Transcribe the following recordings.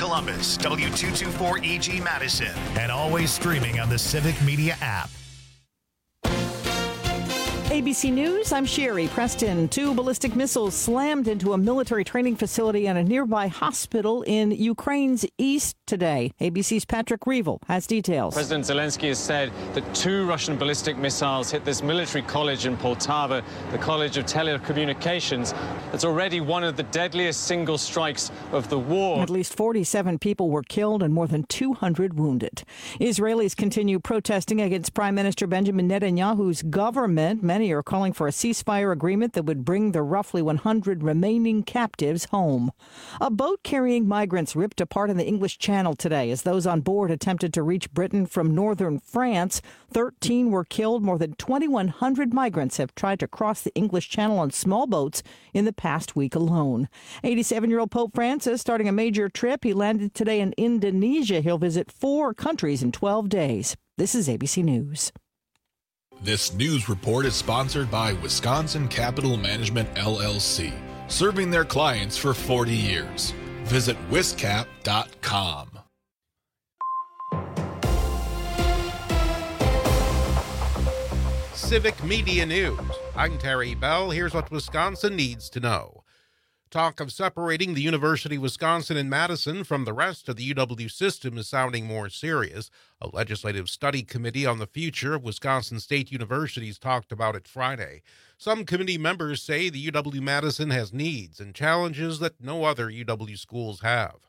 Columbus, W224EG Madison, and always streaming on the Civic Media app. ABC News, I'm Sherry Preston. 2 ballistic missiles slammed into a military training facility and a nearby hospital in Ukraine's east today. ABC's Patrick Reevell has details. President Zelensky has said that 2 Russian ballistic missiles hit this military college in Poltava, the College of Telecommunications. It's already one of the deadliest single strikes of the war. At least 47 people were killed and more than 200 wounded. Israelis continue protesting against Prime Minister Benjamin Netanyahu's government. Many are calling for a ceasefire agreement that would bring the roughly 100 remaining captives home. A boat carrying migrants ripped apart in the English Channel today as those on board attempted to reach Britain from northern France. 13 were killed. More than 2,100 migrants have tried to cross the English Channel on small boats in the past week alone. 87-year-old Pope Francis starting a major trip. He landed today in Indonesia. He'll visit 4 countries in 12 days. This is ABC News. This news report is sponsored by Wisconsin Capital Management, LLC, serving their clients for 40 years. Visit wiscap.com. Civic Media News. I'm Terry Bell. Here's what Wisconsin needs to know. Talk of separating the University of Wisconsin in Madison from the rest of the UW system is sounding more serious. A legislative study committee on the future of Wisconsin State Universities talked about it Friday. Some committee members say the UW-Madison has needs and challenges that no other UW schools have.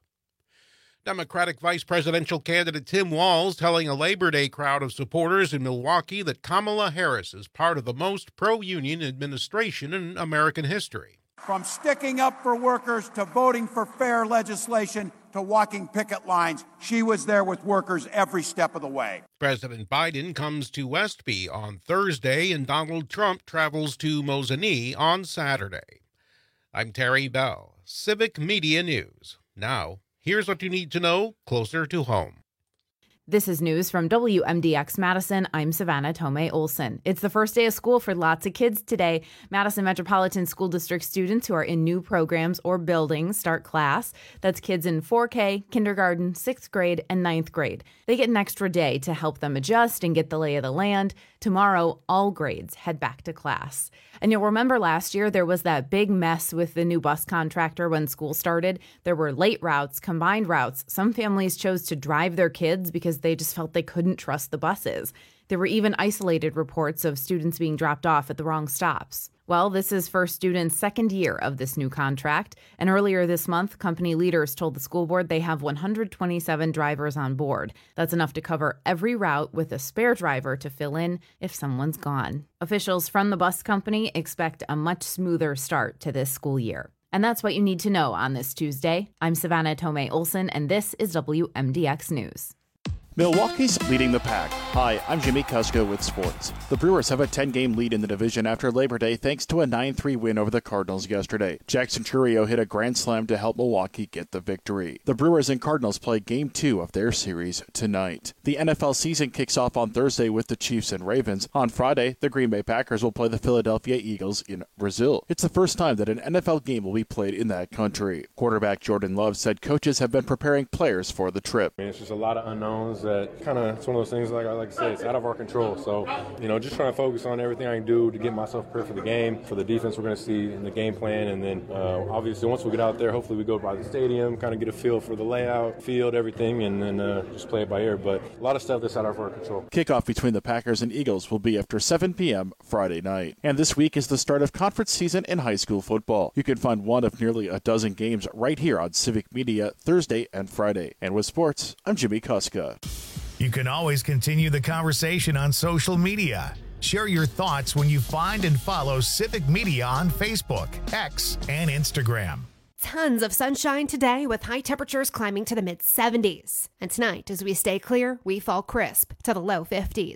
Democratic Vice Presidential candidate Tim Walz telling a Labor Day crowd of supporters in Milwaukee that Kamala Harris is part of the most pro-union administration in American history. From sticking up for workers to voting for fair legislation to walking picket lines, she was there with workers every step of the way. President Biden comes to Westby on Thursday, and Donald Trump travels to Mosinee on Saturday. I'm Terry Bell, Civic Media News. Now, here's what you need to know closer to home. This is news from WMDX Madison. I'm Savannah Tomei Olson. It's the first day of school for lots of kids today. Madison Metropolitan School District students who are in new programs or buildings start class. That's kids in 4K, kindergarten, 6th grade, and 9th grade. They get an extra day to help them adjust and get the lay of the land. Tomorrow, all grades head back to class. And you'll remember last year there was that big mess with the new bus contractor when school started. There were late routes, combined routes. Some families chose to drive their kids because they just felt they couldn't trust the buses. There were even isolated reports of students being dropped off at the wrong stops. Well, this is for students' second year of this new contract. And earlier this month, company leaders told the school board they have 127 drivers on board. That's enough to cover every route with a spare driver to fill in if someone's gone. Officials from the bus company expect a much smoother start to this school year. And that's what you need to know on this Tuesday. I'm Savannah Tomei Olson, and this is WMDX News. Milwaukee's leading the pack. Hi, I'm Jimmy Kuska with sports. The Brewers have a 10-game lead in the division after Labor Day thanks to a 9-3 win over the Cardinals yesterday. Jackson Chourio hit a grand slam to help Milwaukee get the victory. The Brewers and Cardinals play Game 2 of their series tonight. The NFL season kicks off on Thursday with the Chiefs and Ravens. On Friday, the Green Bay Packers will play the Philadelphia Eagles in Brazil. It's the first time that an NFL game will be played in that country. Quarterback Jordan Love said coaches have been preparing players for the trip. It's just a lot of unknowns that it's one of those things, like I say, it's out of our control. So, just trying to focus on everything I can do to get myself prepared for the game, for the defense we're going to see in the game plan. And then, obviously, once we get out there, hopefully we go by the stadium, kind of get a feel for the layout, field, everything, and then just play it by ear. But a lot of stuff that's out of our control. Kickoff between the Packers and Eagles will be after 7 p.m. Friday night. And this week is the start of conference season in high school football. You can find one of nearly a dozen games right here on Civic Media Thursday and Friday. And with sports, I'm Jimmy Kuska. You can always continue the conversation on social media. Share your thoughts when you find and follow Civic Media on Facebook, X, and Instagram. Tons of sunshine today with high temperatures climbing to the mid-70s. And tonight, as we stay clear, we fall crisp to the low 50s.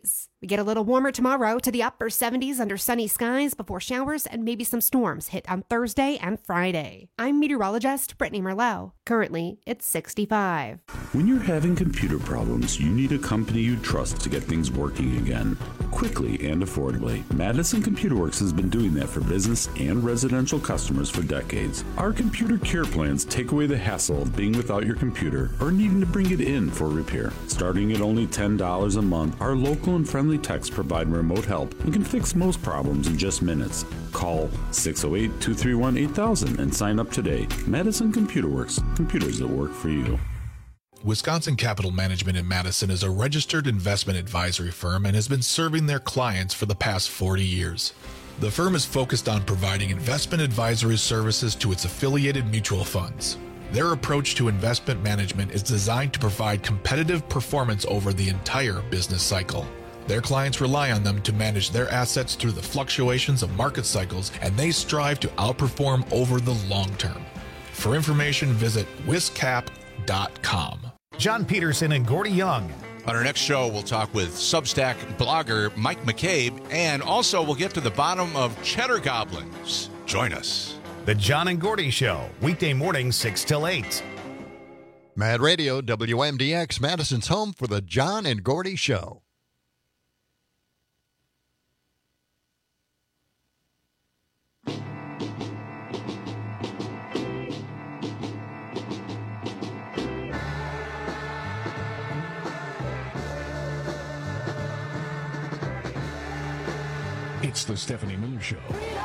We get a little warmer tomorrow to the upper 70s under sunny skies before showers and maybe some storms hit on Thursday and Friday. I'm meteorologist Brittany Merlot. Currently, it's 65. When you're having computer problems, you need a company you trust to get things working again, quickly and affordably. Madison Computer Works has been doing that for business and residential customers for decades. Our computer care plans take away the hassle of being without your computer or needing to bring it in for repair. Starting at only $10 a month, our local and friendly techs provide remote help and can fix most problems in just minutes. Call 608-231-8000 and sign up today. Madison Computer Works, computers that work for you. Wisconsin Capital Management in Madison is a registered investment advisory firm and has been serving their clients for the past 40 years. The firm is focused on providing investment advisory services to its affiliated mutual funds. Their approach to investment management is designed to provide competitive performance over the entire business cycle. Their clients rely on them to manage their assets through the fluctuations of market cycles, and they strive to outperform over the long term. For information, visit wiscap.com. John Peterson and Gordy Young. On our next show, we'll talk with Substack blogger Mike McCabe, and also we'll get to the bottom of cheddar goblins. Join us. The John and Gordy Show, weekday mornings 6 till 8. Mad Radio, WMDX, Madison's home for the John and Gordy Show. It's the Stephanie Miller Show.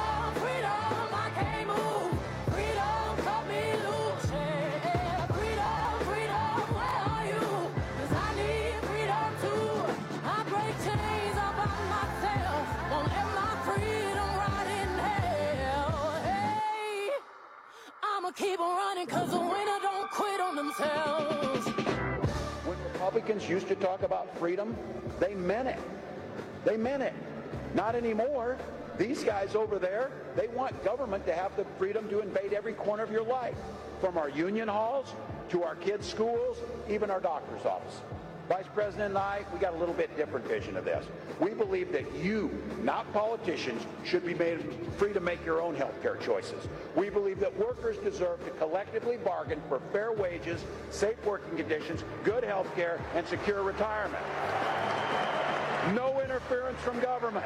Keep on running because the winner don't quit on themselves. When Republicans used to talk about freedom, they meant it. They meant it. Not anymore. These guys over there, they want government to have the freedom to invade every corner of your life, from our union halls to our kids' schools, even our doctor's office. Vice President and I, we got a little bit different vision of this. We believe that you, not politicians, should be made free to make your own health care choices. We believe that workers deserve to collectively bargain for fair wages, safe working conditions, good health care, and secure retirement. No interference from government.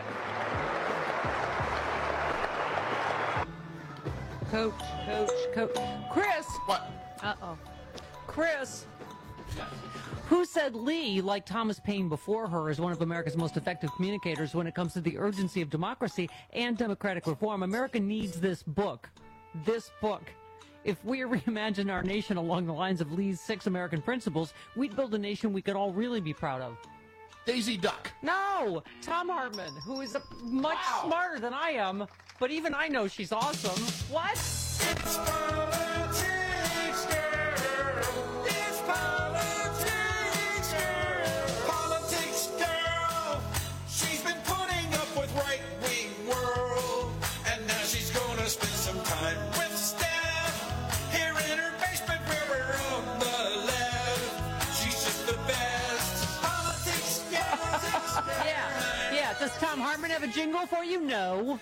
Coach. Chris! What? Uh-oh. Chris! Who said Lee, like Thomas Paine before her, is one of America's most effective communicators when it comes to the urgency of democracy and democratic reform? America needs this book. This book. If we reimagine our nation along the lines of Lee's 6 American principles, we'd build a nation we could all really be proud of. Daisy Duck. No! Tom Hartman, who is much smarter than I am, but even I know she's awesome. What? It's politics, girl. It's politics, girl. Politics, girl. She's been putting up with right-wing world, and now she's gonna spend some time with Steph here in her basement where we're on the left. She's just the best. Politics, girl. Yeah. Does Tom Hartman have a jingle for you? No.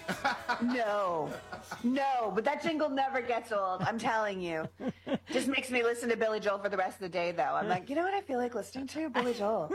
No, but that jingle never gets old, I'm telling you. Just makes me listen to Billy Joel for the rest of the day, though. I'm like, you know what I feel like listening to? Billy Joel.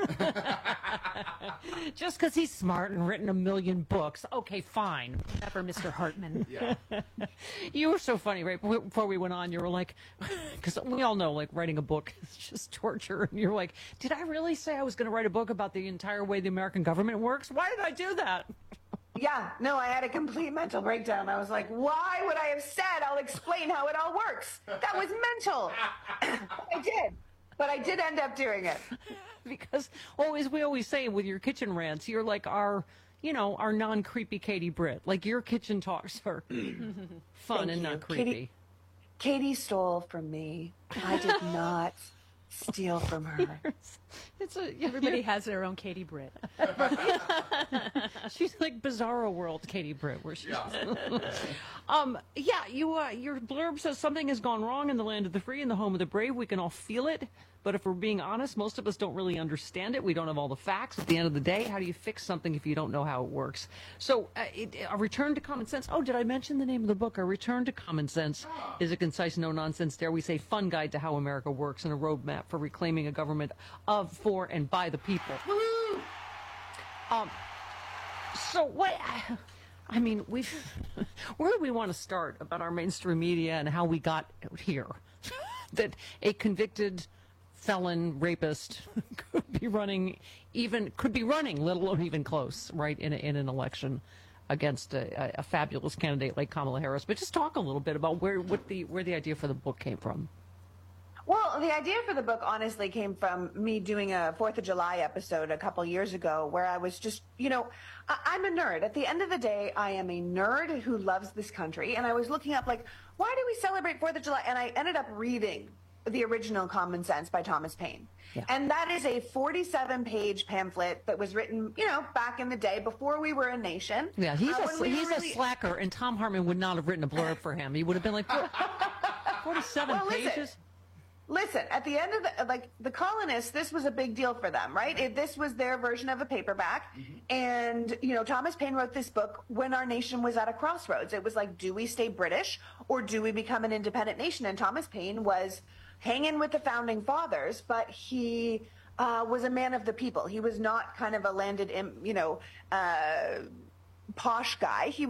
Just because he's smart and written a million books. Okay, fine. For Mr. Hartman. Yeah. You were so funny, right? Before we went on, you were like, because we all know, like, writing a book is just torture. And you're like, did I really say I was going to write a book about the entire way the American government works? Why did I do that? Yeah, no, I had a complete mental breakdown. I was like, why would I have said I'll explain how it all works? That was mental. But I did end up doing it. Because as we always say with your kitchen rants, you're like our non-creepy Katie Britt. Like, your kitchen talks are fun and not creepy. Katie stole from me. I did not steal from her. Everybody has their own Katie Britt. She's like Bizarro World Katie Britt, where she's. Your blurb says something has gone wrong in the land of the free and the home of the brave. We can all feel it, But if we're being honest, most of us don't really understand it. We don't have all the facts. At the end of the day, how do you fix something if you don't know how it works? So A Return to Common Sense. Oh, did I mention the name of the book? A Return to Common Sense is a concise, no-nonsense, dare we say, fun guide to how America works and a roadmap for reclaiming a government of, for, and by the people. So what... I mean, where do we want to start about our mainstream media and how we got here? That a convicted felon rapist could be running, let alone even close, right, in an election against a fabulous candidate like Kamala Harris. But just talk a little bit about where the idea for the book came from. Well, the idea for the book honestly came from me doing a 4th of July episode a couple years ago where I was just, I'm a nerd. At the end of the day, I am a nerd who loves this country. And I was looking up, why do we celebrate 4th of July? And I ended up reading the original Common Sense by Thomas Paine. Yeah. And that is a 47-page pamphlet that was written, back in the day before we were a nation. Yeah, he's a slacker, and Tom Hartman would not have written a blurb for him. He would have been like, 47 pages? Listen, at the end of the colonists, this was a big deal for them, right? This was their version of a paperback. And, Thomas Paine wrote this book when our nation was at a crossroads. It was like, do we stay British or do we become an independent nation? And Thomas Paine was hanging with the founding fathers, but he was a man of the people. He was not kind of a landed, posh guy. He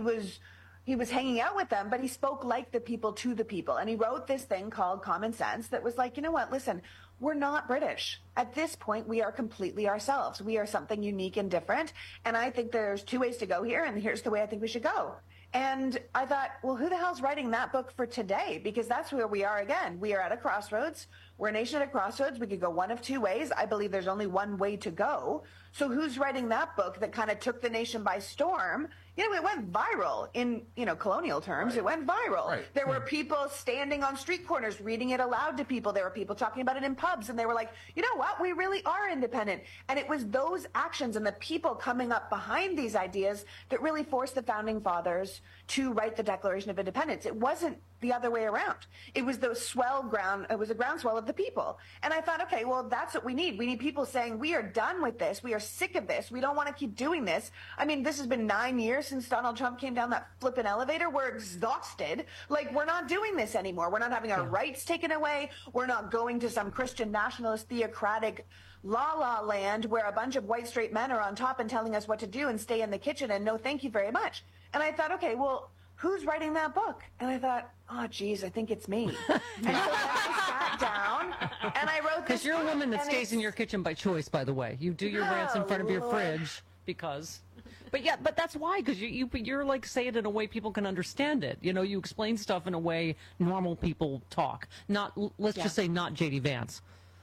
was hanging out with them, but he spoke like the people to the people. And he wrote this thing called Common Sense that was like, you know what, listen, we're not British. At this point, we are completely ourselves. We are something unique and different. And I think there's 2 ways to go here, and here's the way I think we should go. And I thought, well, who the hell's writing that book for today? Because that's where we are again. We are at a crossroads. We're a nation at a crossroads. We could go one of 2 ways. I believe there's only one way to go. So who's writing that book that kind of took the nation by storm? It went viral in, colonial terms. Right. It went viral. Right. There were people standing on street corners reading it aloud to people. There were people talking about it in pubs, and they were like, you know what? We really are independent. And it was those actions and the people coming up behind these ideas that really forced the founding fathers to write the Declaration of Independence. It wasn't the other way around. It was the it was a groundswell of the people. And I thought, okay, well, that's what we need. We need people saying, we are done with this. We are sick of this. We don't want to keep doing this. I mean, this has been 9 years since Donald Trump came down that flippin' elevator. We're exhausted. We're not doing this anymore. We're not having our rights taken away. We're not going to some Christian nationalist theocratic la-la land where a bunch of white straight men are on top and telling us what to do and stay in the kitchen and no thank you very much. And I thought, okay, well, who's writing that book? And I thought, oh, geez, I think it's me. And so then I sat down and I wrote this. Because you're a woman that stays in your kitchen by choice, by the way. You do your rants in front of your fridge because... But that's why, because you're like, say it in a way people can understand it. You explain stuff in a way normal people talk. Let's just say not J.D. Vance.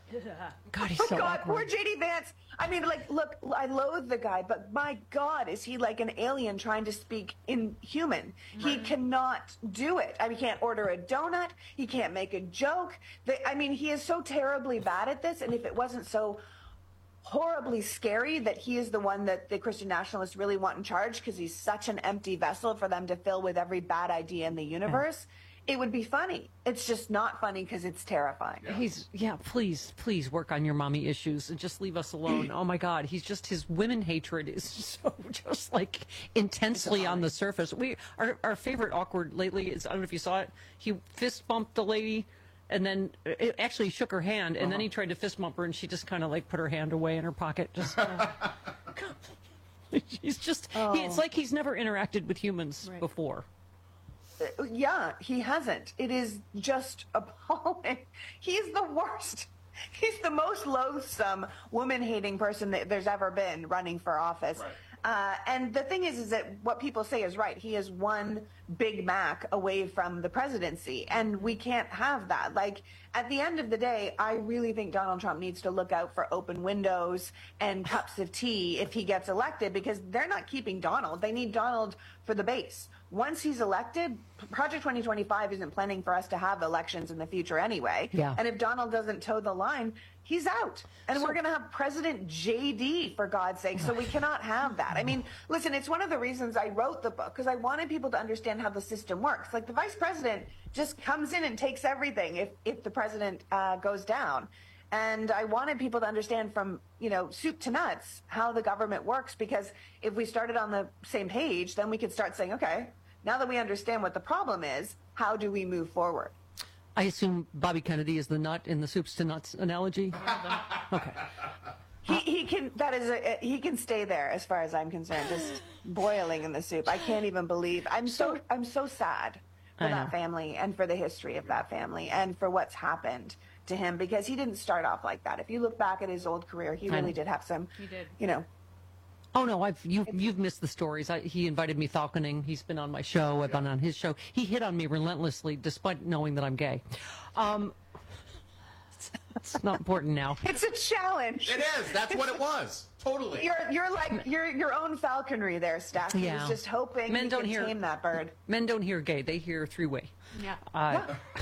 God, he's so awkward. Poor J.D. Vance. I mean, look, I loathe the guy, but my God, is he like an alien trying to speak in human? Right. He cannot do it. I mean, he can't order a donut. He can't make a joke. He is so terribly bad at this, and if it wasn't so horribly scary that he is the one that the Christian nationalists really want in charge because he's such an empty vessel for them to fill with every bad idea in the universe, it would be funny. It's just not funny because it's terrifying. Please work on your mommy issues and just leave us alone. Oh my God, his women hatred is so just like intensely on the surface. Our favorite awkward lately is, I don't know if you saw it, he fist bumped a lady and then it actually shook her hand, and then he tried to fist bump her, and she just kind of put her hand away in her pocket. Just, he's just, it's like he's never interacted with humans before. Yeah, he hasn't. It is just appalling. He's the worst. He's the most loathsome, woman-hating person that there's ever been running for office. Right. And the thing is that what people say is right. He is one Big Mac away from the presidency, and we can't have that. At the end of the day, I really think Donald Trump needs to look out for open windows and cups of tea if he gets elected, because they're not keeping Donald. They need Donald for the base. Once he's elected, Project 2025 isn't planning for us to have elections in the future anyway. Yeah. And if Donald doesn't toe the line, he's out. And we're going to have President JD, for God's sake. So we cannot have that. I mean, listen, it's one of the reasons I wrote the book, because I wanted people to understand how the system works. The vice president just comes in and takes everything if the president goes down. And I wanted people to understand from, soup to nuts how the government works, because if we started on the same page, then we could start saying, okay, now that we understand what the problem is, how do we move forward? I assume Bobby Kennedy is the nut in the soups to nuts analogy. Okay. He can stay there as far as I'm concerned, just boiling in the soup. I can't even believe. I'm so sad for that family and for the history of that family and for what's happened to him, because he didn't start off like that. If you look back at his old career, he really did have some, Oh no, you've missed the stories. He invited me falconing. He's been on my show. I've been on his show. He hit on me relentlessly, despite knowing that I'm gay. It's not important now. It's a challenge. It is. That's what it was. Totally. You're like your own falconry there, Steph. He was just hoping he could tame that bird. Men don't hear gay. They hear three-way. Yeah.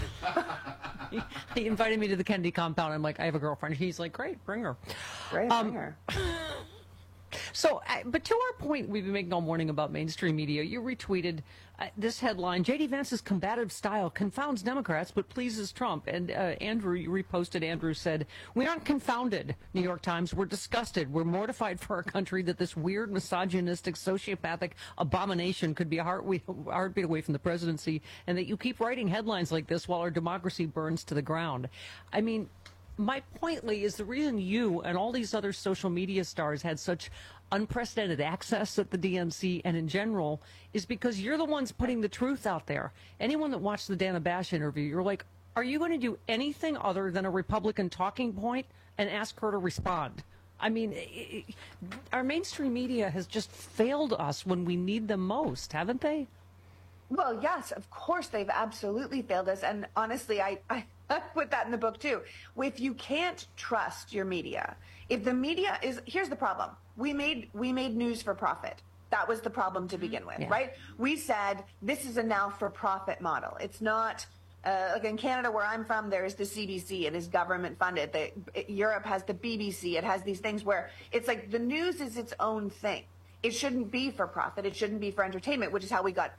He invited me to the Kennedy compound. I'm like, I have a girlfriend. He's like, great, bring her. Great, bring her. So, but to our point we've been making all morning about mainstream media, you retweeted this headline: J.D. Vance's combative style confounds Democrats but pleases Trump. And Andrew, you reposted, Andrew said, we aren't confounded, New York Times. We're disgusted. We're mortified for our country that this weird, misogynistic, sociopathic abomination could be a heartbeat away from the presidency, and that you keep writing headlines like this while our democracy burns to the ground. I mean, my point, Lee, is the reason you and all these other social media stars had such unprecedented access at the DNC and in general is because you're the ones putting the truth out there. Anyone that watched the Dana Bash interview, you're like, are you going to do anything other than a Republican talking point and ask her to respond? I mean, our mainstream media has just failed us when we need them most, haven't they? Well, yes, of course they've absolutely failed us. And honestly, I put that in the book too. If you can't trust your media, if the media is, here's the problem. We made news for profit. That was the problem to begin with, right? We said this is a now for profit model. It's not like in Canada where I'm from, there is the CBC. It is government funded. Europe has the BBC. It has these things where it's like the news is its own thing. It shouldn't be for profit. It shouldn't be for entertainment, which is how we got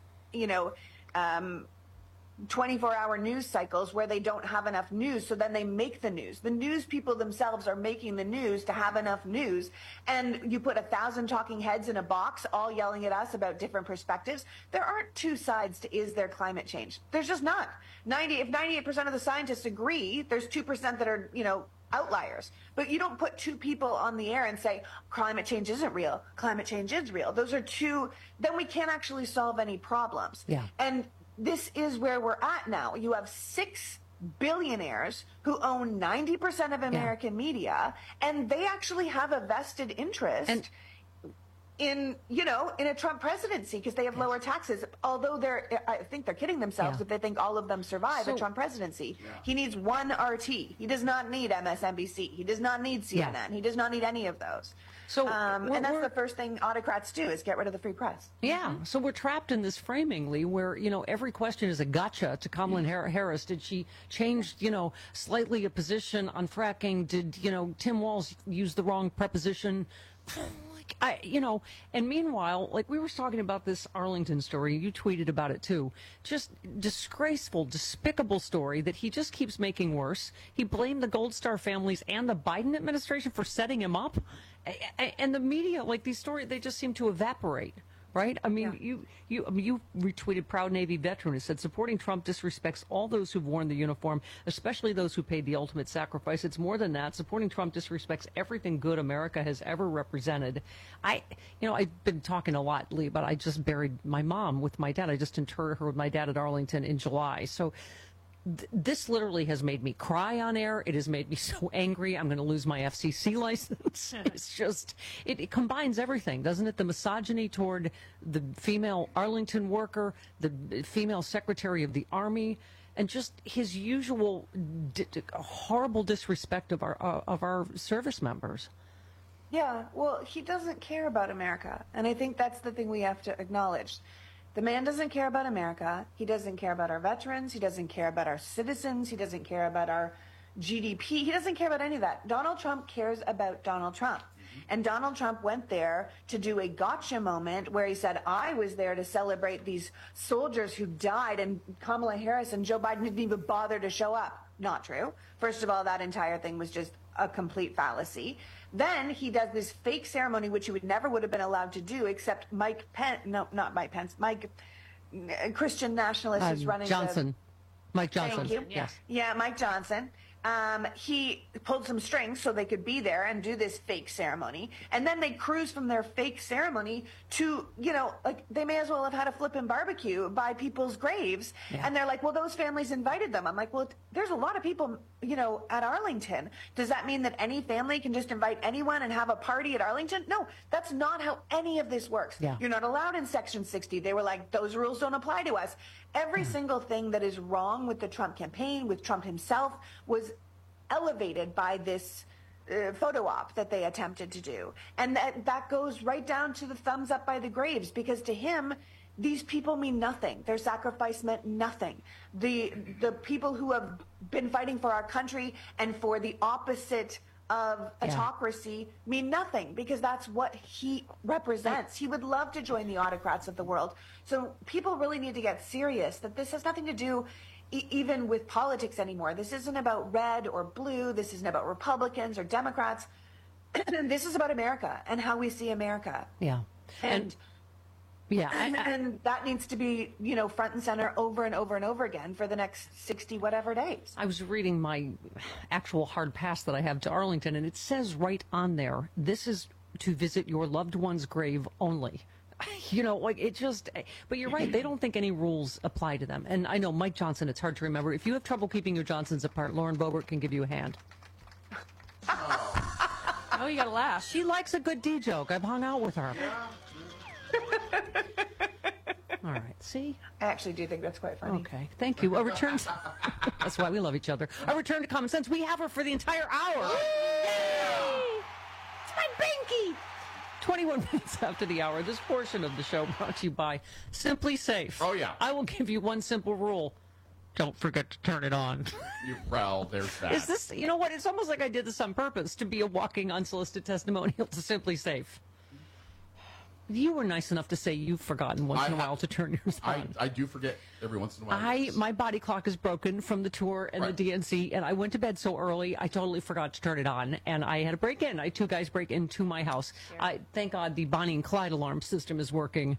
24-hour news cycles where they don't have enough news, so then they make the news. The news people themselves are making the news to have enough news, and you put 1,000 talking heads in a box all yelling at us about different perspectives. There aren't two sides to is there climate change. There's just not. If 98% of the scientists agree, there's 2% that are, outliers. But you don't put two people on the air and say, climate change isn't real, climate change is real. Those are two, then we can't actually solve any problems. Yeah. And this is where we're at now. You have 6 billionaires who own 90% of American media, and they actually have a vested interest in a Trump presidency because they have lower taxes. Although I think they're kidding themselves if they think all of them survive a Trump presidency. He needs one RT. He does not need MSNBC. He does not need CNN. He does not need any of those. So, and that's the first thing autocrats do is get rid of the free press. Yeah. So we're trapped in this framing, Lee, where, every question is a gotcha to Kamala Harris. Did she change, slightly a position on fracking? Did, Tim Walz use the wrong preposition? And meanwhile, like we were talking about this Arlington story, you tweeted about it too. Just disgraceful, despicable story that he just keeps making worse. He blamed the Gold Star families and the Biden administration for setting him up. And the media, like these stories, they just seem to evaporate. Right? I mean, you retweeted Proud Navy veteran who said supporting Trump disrespects all those who've worn the uniform, especially those who paid the ultimate sacrifice. It's more than that. Supporting Trump disrespects everything good America has ever represented. I've been talking a lot, Lee, but I just buried my mom with my dad. I just interred her with my dad at Arlington in July. So this literally has made me cry on air. It has made me so angry. I'm going to lose my FCC license. It's just, it combines everything, doesn't it? The misogyny toward the female Arlington worker, the female secretary of the Army, and just his usual horrible disrespect of our service members. Yeah, well, he doesn't care about America. And I think that's the thing we have to acknowledge. The man doesn't care about America. He doesn't care about our veterans. He doesn't care about our citizens. He doesn't care about our GDP. He doesn't care about any of that. Donald Trump cares about Donald Trump. And Donald Trump went there to do a gotcha moment where he said, I was there to celebrate these soldiers who died, and Kamala Harris and Joe Biden didn't even bother to show up. Not true. First of all, that entire thing was just a complete fallacy. Then he does this fake ceremony, which he would have been allowed to do, except Mike Christian nationalist is running Johnson. Mike Johnson. Thank you. Yes. Yeah, Mike Johnson. He pulled some strings so they could be there and do this fake ceremony. And then they cruise from their fake ceremony to, like they may as well have had a flippin' barbecue by people's graves. Yeah. And they're like, well, those families invited them. I'm like, well, there's a lot of people, at Arlington. Does that mean that any family can just invite anyone and have a party at Arlington? No, that's not how any of this works. Yeah. You're not allowed in Section 60. They were like, those rules don't apply to us. Every single thing that is wrong with the Trump campaign, with Trump himself, was elevated by this photo op that they attempted to do. And that goes right down to the thumbs up by the graves, because to him, these people mean nothing. Their sacrifice meant nothing. The people who have been fighting for our country and for the opposite of autocracy mean nothing, because that's what he represents. He would love to join the autocrats of the world. So people really need to get serious that this has nothing to do even with politics anymore. This isn't about red or blue. This isn't about Republicans or Democrats. This is about America and how we see America. Yeah. And that needs to be, front and center over and over and over again for the next 60 whatever days. I was reading my actual hard pass that I have to Arlington, and it says right on there, this is to visit your loved one's grave only. But you're right. They don't think any rules apply to them. And I know Mike Johnson, it's hard to remember. If you have trouble keeping your Johnsons apart, Lauren Boebert can give you a hand. Oh, you got to laugh. She likes a good D joke. I've hung out with her. All right. See? I actually do think that's quite funny. Okay. Thank you. A return to... That's why we love each other. A return to common sense. We have her for the entire hour. Yay! It's my binky. 21 minutes after the hour, this portion of the show brought to you by Simply Safe. Oh, yeah. I will give you one simple rule. Don't forget to turn it on. Well, there's that. Is this, you know what? It's almost like I did this on purpose to be a walking unsolicited testimonial to Simply Safe. You were nice enough to say you've forgotten once in a while to turn yours on. I do forget every once in a while. My body clock is broken from the tour and the DNC, and I went to bed so early, I totally forgot to turn it on, and I had a break-in. I had two guys break into my house. Thank God the Bonnie and Clyde alarm system is working.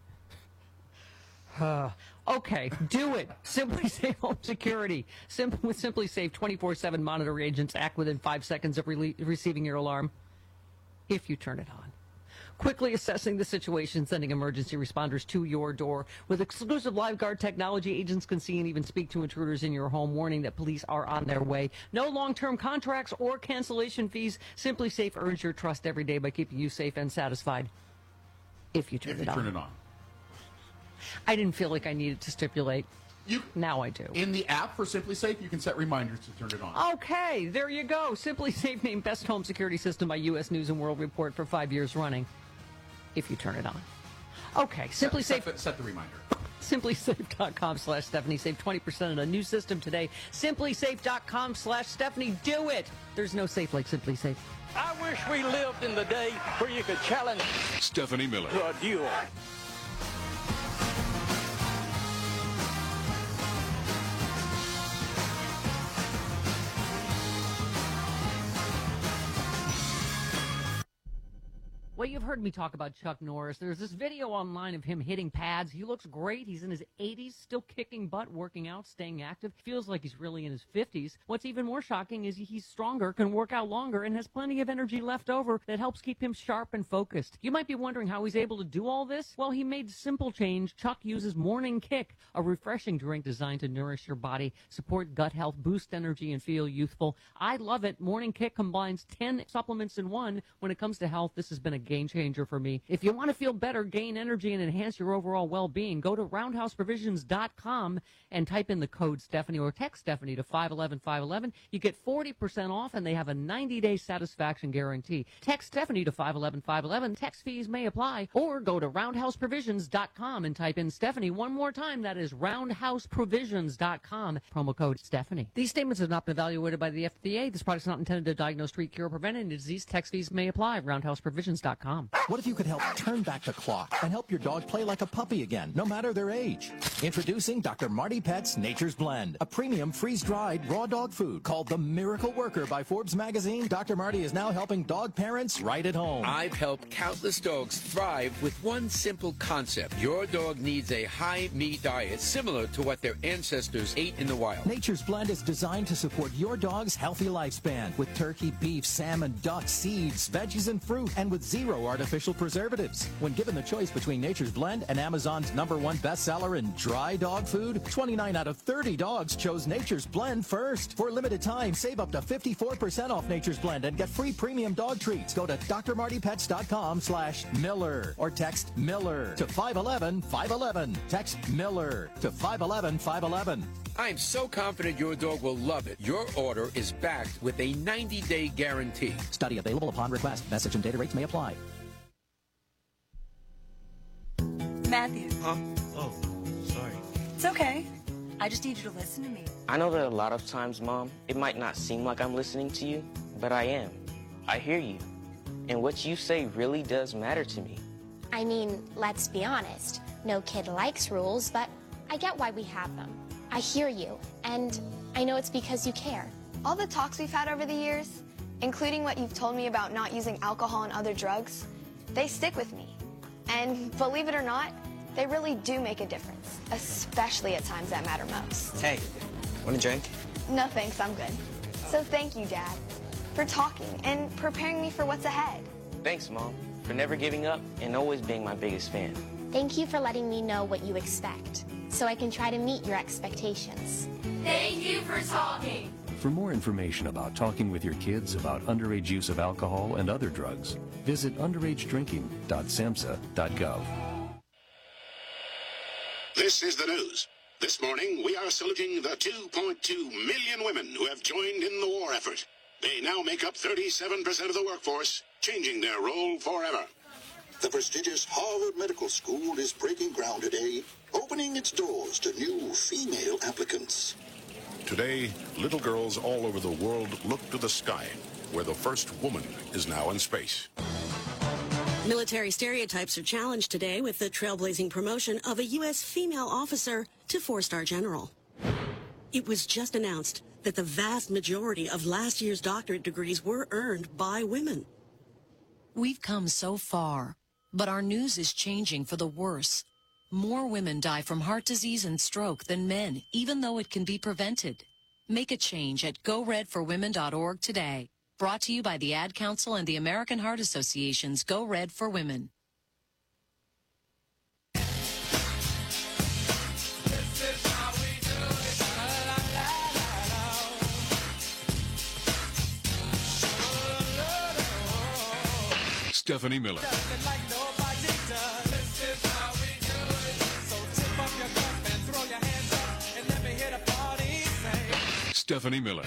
Okay, do it. Simply Safe Home Security. With Simply Safe 24/7 monitor agents act within 5 seconds of receiving your alarm if you turn it on. Quickly assessing the situation, sending emergency responders to your door. With exclusive LiveGuard technology, agents can see and even speak to intruders in your home, warning that police are on their way. No long-term contracts or cancellation fees. Simply Safe earns your trust every day by keeping you safe and satisfied if you turn it on. I didn't feel like I needed to stipulate. Now I do. In the app for Simply Safe, you can set reminders to turn it on. Okay, there you go. Simply Safe named Best Home Security System by U.S. News & World Report for 5 years running. If you turn it on. Okay, Simply Safe. Set the reminder. SimplySafe.com/Stephanie. Save 20% on a new system today. SimplySafe.com/Stephanie. Do it. There's no safe like Simply Safe. I wish we lived in the day where you could challenge Stephanie Miller to a duel. Well, you've heard me talk about Chuck Norris. There's this video online of him hitting pads. He looks great. He's in his 80s, still kicking butt, working out, staying active. Feels like he's really in his 50s. What's even more shocking is he's stronger, can work out longer, and has plenty of energy left over that helps keep him sharp and focused. You might be wondering how he's able to do all this. Well, he made a simple change. Chuck uses Morning Kick, a refreshing drink designed to nourish your body, support gut health, boost energy, and feel youthful. I love it. Morning Kick combines 10 supplements in one. When it comes to health, this has been a game changer for me. If you want to feel better, gain energy, and enhance your overall well-being, go to roundhouseprovisions.com and type in the code Stephanie or text Stephanie to 511-511. You get 40% off, and they have a 90-day satisfaction guarantee. Text Stephanie to 511-511. Text fees may apply. Or go to roundhouseprovisions.com and type in Stephanie one more time. That is roundhouseprovisions.com. Promo code Stephanie. These statements have not been evaluated by the FDA. This product is not intended to diagnose, treat, cure, or prevent any disease. Text fees may apply. roundhouseprovisions.com. What if you could help turn back the clock and help your dog play like a puppy again, no matter their age? Introducing Dr. Marty Pett's Nature's Blend, a premium freeze-dried raw dog food called the Miracle Worker by Forbes magazine. Dr. Marty is now helping dog parents right at home. I've helped countless dogs thrive with one simple concept. Your dog needs a high-meat diet similar to what their ancestors ate in the wild. Nature's Blend is designed to support your dog's healthy lifespan with turkey, beef, salmon, duck, seeds, veggies, and fruit, and with 0 artificial preservatives. When given the choice between Nature's Blend and Amazon's #1 bestseller in dry dog food, 29 out of 30 dogs chose Nature's Blend first. For a limited time, save up to 54% off Nature's Blend and get free premium dog treats. Go to drmartypets.com/Miller or text Miller to 511-511. Text Miller to 511-511. I'm so confident your dog will love it. Your order is backed with a 90-day guarantee. Study available upon request. Message and data rates may apply. Matthew. Huh? Oh, sorry. It's okay. I just need you to listen to me. I know that a lot of times, Mom, it might not seem like I'm listening to you, but I am. I hear you. And what you say really does matter to me. I mean, let's be honest. No kid likes rules, but I get why we have them. I hear you, and I know it's because you care. All the talks we've had over the years, including what you've told me about not using alcohol and other drugs, they stick with me. And believe it or not, they really do make a difference, especially at times that matter most. Hey, want a drink? No thanks, I'm good. So thank you, Dad, for talking and preparing me for what's ahead. Thanks, Mom, for never giving up and always being my biggest fan. Thank you for letting me know what you expect, so I can try to meet your expectations. Thank you for talking. For more information about talking with your kids about underage use of alcohol and other drugs, visit underagedrinking.samhsa.gov. This is the news. This morning, we are saluting the 2.2 million women who have joined in the war effort. They now make up 37% of the workforce, changing their role forever. The prestigious Harvard Medical School is breaking ground today, opening its doors to new female applicants. Today, little girls all over the world look to the sky, where the first woman is now in space. Military stereotypes are challenged today with the trailblazing promotion of a U.S. female officer to 4-star general. It was just announced that the vast majority of last year's doctorate degrees were earned by women. We've come so far, but our news is changing for the worse. More women die from heart disease and stroke than men, even though it can be prevented. Make a change at GoRedForWomen.org today. Brought to you by the Ad Council and the American Heart Association's Go Red for Women. Stephanie Miller. Stephanie Miller.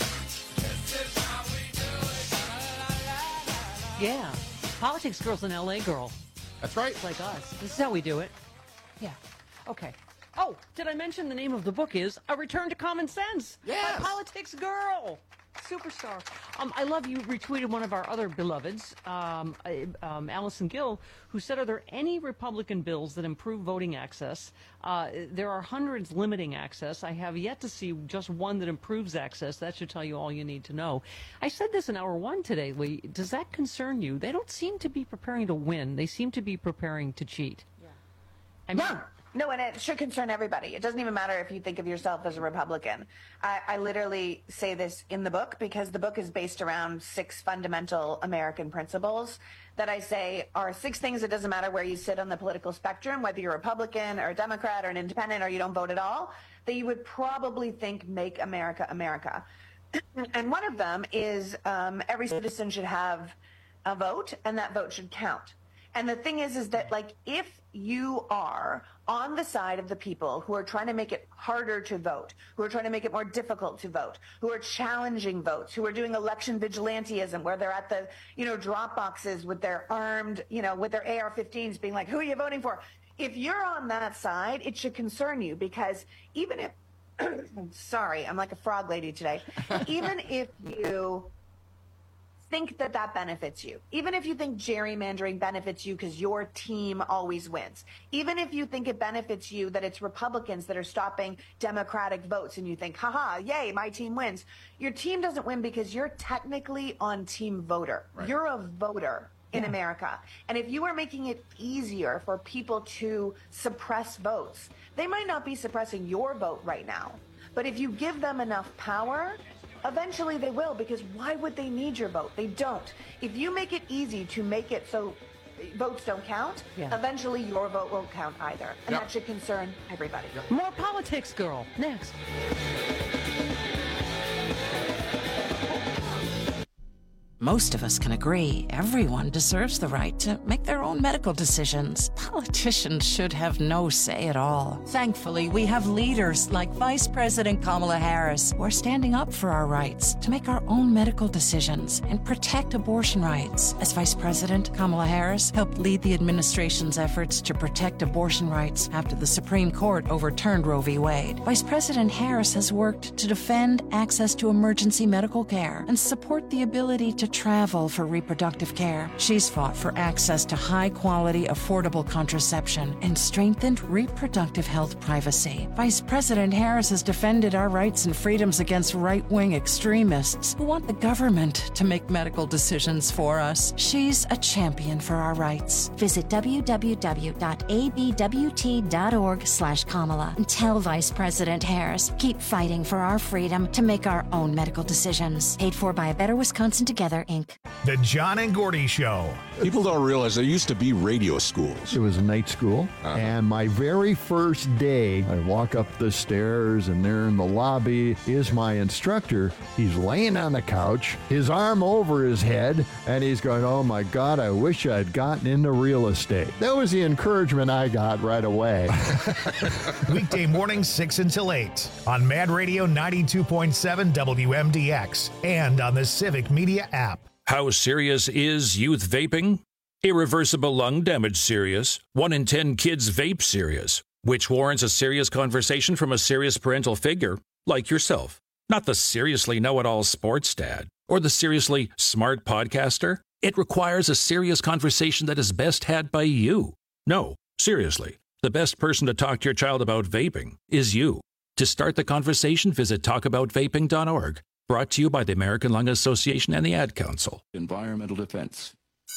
Yeah. Politics girl's an LA girl. That's right. It's like us. This is how we do it. Yeah. Okay. Oh, did I mention the name of the book is A Return to Common Sense? Yes. By Politics Girl. Superstar. I love you retweeted one of our other beloveds, Allison Gill, who said, are there any Republican bills that improve voting access? There are hundreds limiting access. I have yet to see just one that improves access. That should tell you all you need to know. I said this in hour one today, Lee. Does that concern you? They don't seem to be preparing to win. They seem to be preparing to cheat. Yeah. I mean, No, and it should concern everybody. It doesn't even matter if you think of yourself as a Republican. I literally say this in the book because the book is based around 6 fundamental American principles that I say are 6 things. It doesn't matter where you sit on the political spectrum, whether you're a Republican or a Democrat or an independent or you don't vote at all, that you would probably think make America America. And one of them is every citizen should have a vote, and that vote should count. And the thing is that, like, if you are on the side of the people who are trying to make it harder to vote, who are trying to make it more difficult to vote, who are challenging votes, who are doing election vigilantism, where they're at the, drop boxes with their armed, with their AR-15s being like, who are you voting for? If you're on that side, it should concern you, because even if, sorry, I'm like a frog lady today. Even if you think that that benefits you, even if you think gerrymandering benefits you because your team always wins, even if you think it benefits you that it's Republicans that are stopping Democratic votes and you think, haha, yay, my team wins. Your team doesn't win because you're technically on team voter. Right. You're a voter in America. And if you are making it easier for people to suppress votes, they might not be suppressing your vote right now. But if you give them enough power, eventually they will, because why would they need your vote? They don't. If you make it easy to make it so votes don't count, eventually your vote won't count either. And that should concern everybody. More politics, girl. Next. Most of us can agree everyone deserves the right to make their own medical decisions. Politicians should have no say at all. Thankfully, we have leaders like Vice President Kamala Harris who are standing up for our rights to make our own medical decisions and protect abortion rights. As Vice President, Kamala Harris helped lead the administration's efforts to protect abortion rights after the Supreme Court overturned Roe v. Wade. Vice President Harris has worked to defend access to emergency medical care and support the ability to travel for reproductive care. She's fought for access to high-quality, affordable contraception and strengthened reproductive health privacy. Vice President Harris has defended our rights and freedoms against right-wing extremists who want the government to make medical decisions for us. She's a champion for our rights. Visit www.abwt.org/Kamala and tell Vice President Harris, keep fighting for our freedom to make our own medical decisions. Paid for by A Better Wisconsin Together, Inc. The John and Gordy Show. People don't realize there used to be radio schools. It was a night school, and my very first day, I walk up the stairs, and there in the lobby is my instructor. He's laying on the couch, his arm over his head, and he's going, oh my God, I wish I'd gotten into real estate. That was the encouragement I got right away. Weekday mornings 6 until 8 on Mad Radio 92.7 WMDX and on the Civic Media app. How serious is youth vaping? Irreversible lung damage serious. 1 in 10 kids vape serious, which warrants a serious conversation from a serious parental figure like yourself. Not the seriously know-it-all sports dad or the seriously smart podcaster. It requires a serious conversation that is best had by you. No, seriously, the best person to talk to your child about vaping is you. To start the conversation, visit talkaboutvaping.org. Brought to you by the American Lung Association and the Ad Council. Environmental defense.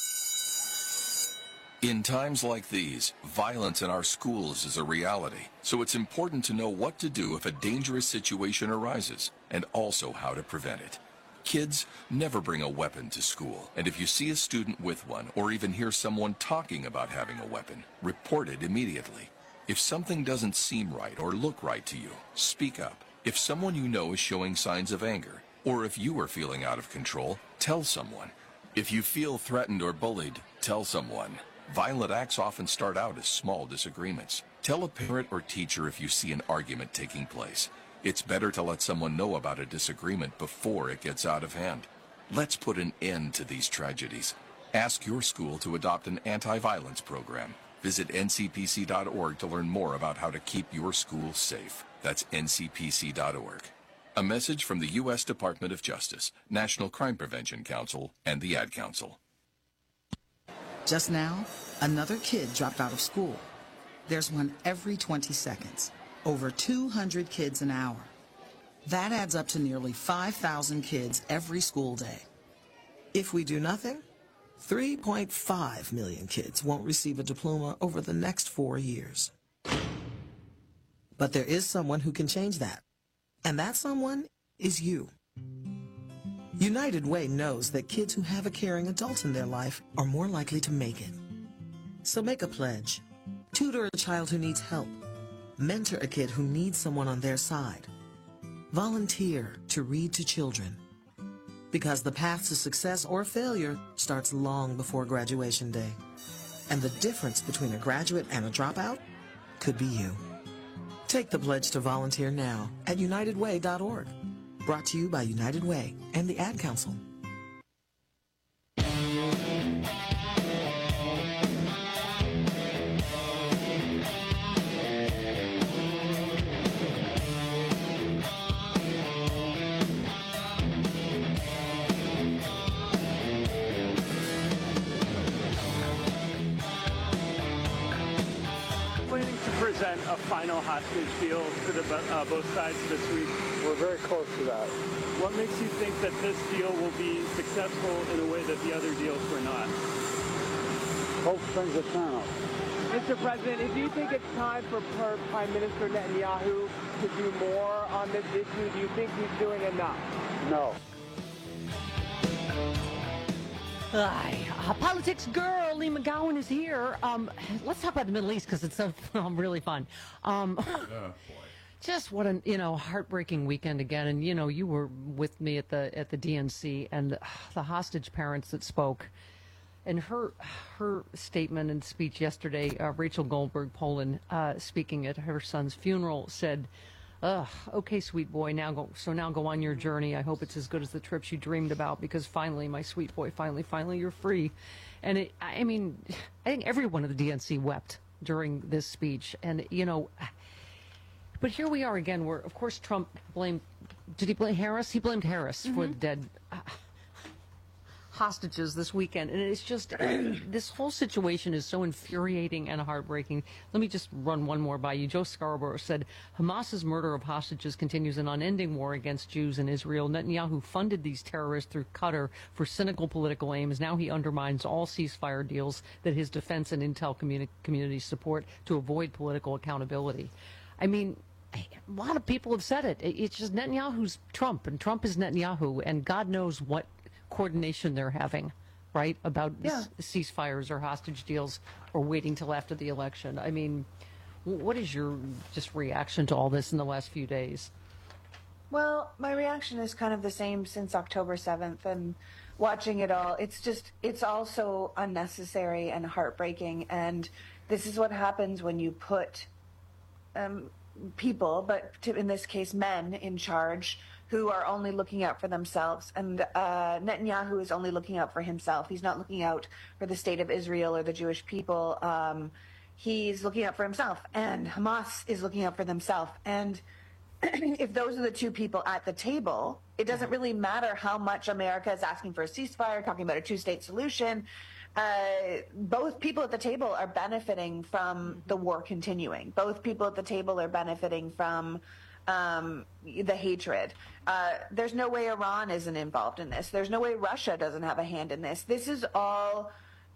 In times like these, violence in our schools is a reality. So it's important to know what to do if a dangerous situation arises, and also how to prevent it. Kids, never bring a weapon to school. And if you see a student with one, or even hear someone talking about having a weapon, report it immediately. If something doesn't seem right or look right to you, speak up. If someone you know is showing signs of anger, or if you are feeling out of control, tell someone. If you feel threatened or bullied, tell someone. Violent acts often start out as small disagreements. Tell a parent or teacher if you see an argument taking place. It's better to let someone know about a disagreement before it gets out of hand. Let's put an end to these tragedies. Ask your school to adopt an anti-violence program. Visit ncpc.org to learn more about how to keep your school safe. That's ncpc.org. A message from the U.S. Department of Justice, National Crime Prevention Council, and the Ad Council. Just now, another kid dropped out of school. There's one every 20 seconds. Over 200 kids an hour. That adds up to nearly 5,000 kids every school day. If we do nothing, 3.5 million kids won't receive a diploma over the next 4 years. But there is someone who can change that. And that someone is you. United Way knows that kids who have a caring adult in their life are more likely to make it. So make a pledge. Tutor a child who needs help. Mentor a kid who needs someone on their side. Volunteer to read to children. Because the path to success or failure starts long before graduation day. And the difference between a graduate and a dropout could be you. Take the pledge to volunteer now at unitedway.org. Brought to you by United Way and the Ad Council. present a final hostage deal to the both sides this week? We're very close to that. What makes you think that this deal will be successful in a way that the other deals were not? Hope things will turn out. Mr. President, do you think it's time for Prime Minister Netanyahu to do more on this issue? Do you think he's doing enough? No. Politics girl Lee McGowan is here. Let's talk about the Middle East because it's so really fun. Just what a heartbreaking weekend again. And you were with me at the DNC, and the hostage parents that spoke. And her statement and speech yesterday, Rachel Goldberg Poland, speaking at her son's funeral, said, okay, sweet boy, now go on your journey. I hope it's as good as the trips you dreamed about, because finally, my sweet boy, finally you're free. And I think everyone at the DNC wept during this speech. And, but here we are again, where, of course, Trump did he blame Harris? He blamed Harris for the dead hostages this weekend, and it's just this whole situation is so infuriating and heartbreaking. Let me just run one more by you. Joe Scarborough said Hamas's murder of hostages continues an unending war against Jews in Israel. Netanyahu funded these terrorists through Qatar for cynical political aims. Now he undermines all ceasefire deals that his defense and intel communities support to avoid political accountability. A lot of people have said it. It's just Netanyahu's Trump, and Trump is Netanyahu, and God knows what coordination they're having, right, about ceasefires or hostage deals or waiting till after the election. What is your just reaction to all this in the last few days? Well, my reaction is kind of the same since October 7th, and watching it all, it's all so unnecessary and heartbreaking. And this is what happens when you put people, but in this case men, in charge, who are only looking out for themselves. And Netanyahu is only looking out for himself. He's not looking out for the state of Israel or the Jewish people. He's looking out for himself, and Hamas is looking out for themselves. And if those are the two people at the table, it doesn't really matter how much America is asking for a ceasefire, talking about a two-state solution. Both people at the table are benefiting from the war continuing. Both people at the table are benefiting from the hatred. There's no way Iran isn't involved in this. There's no way Russia doesn't have a hand in this. This is all,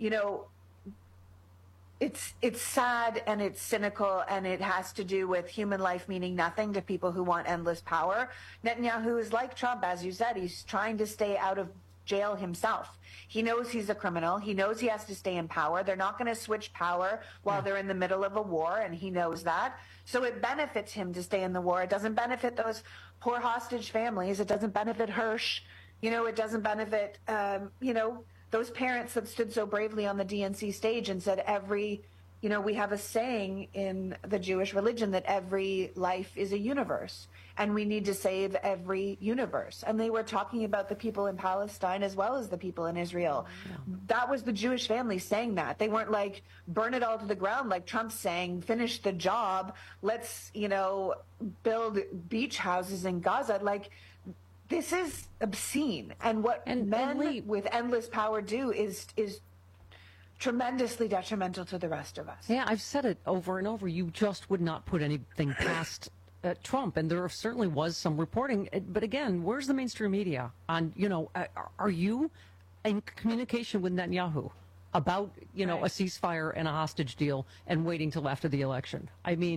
it's sad and it's cynical, and it has to do with human life meaning nothing to people who want endless power. Netanyahu is like Trump, as you said. He's trying to stay out of jail himself. He knows he's a criminal. He knows he has to stay in power. They're not going to switch power while they're in the middle of a war, and he knows that. So it benefits him to stay in the war. It doesn't benefit those poor hostage families. It doesn't benefit Hirsch. It doesn't benefit, those parents that stood so bravely on the DNC stage and said we have a saying in the Jewish religion that every life is a universe, and we need to save every universe. And they were talking about the people in Palestine as well as the people in Israel. Yeah. That was the Jewish family saying that. They weren't like, burn it all to the ground, like Trump's saying, finish the job, let's, build beach houses in Gaza. Like, this is obscene. And what men with endless power do is tremendously detrimental to the rest of us. Yeah, I've said it over and over. You just would not put anything past Trump, and there certainly was some reporting. But again, where's the mainstream media on, are you in communication with Netanyahu about, a ceasefire and a hostage deal and waiting till after the election?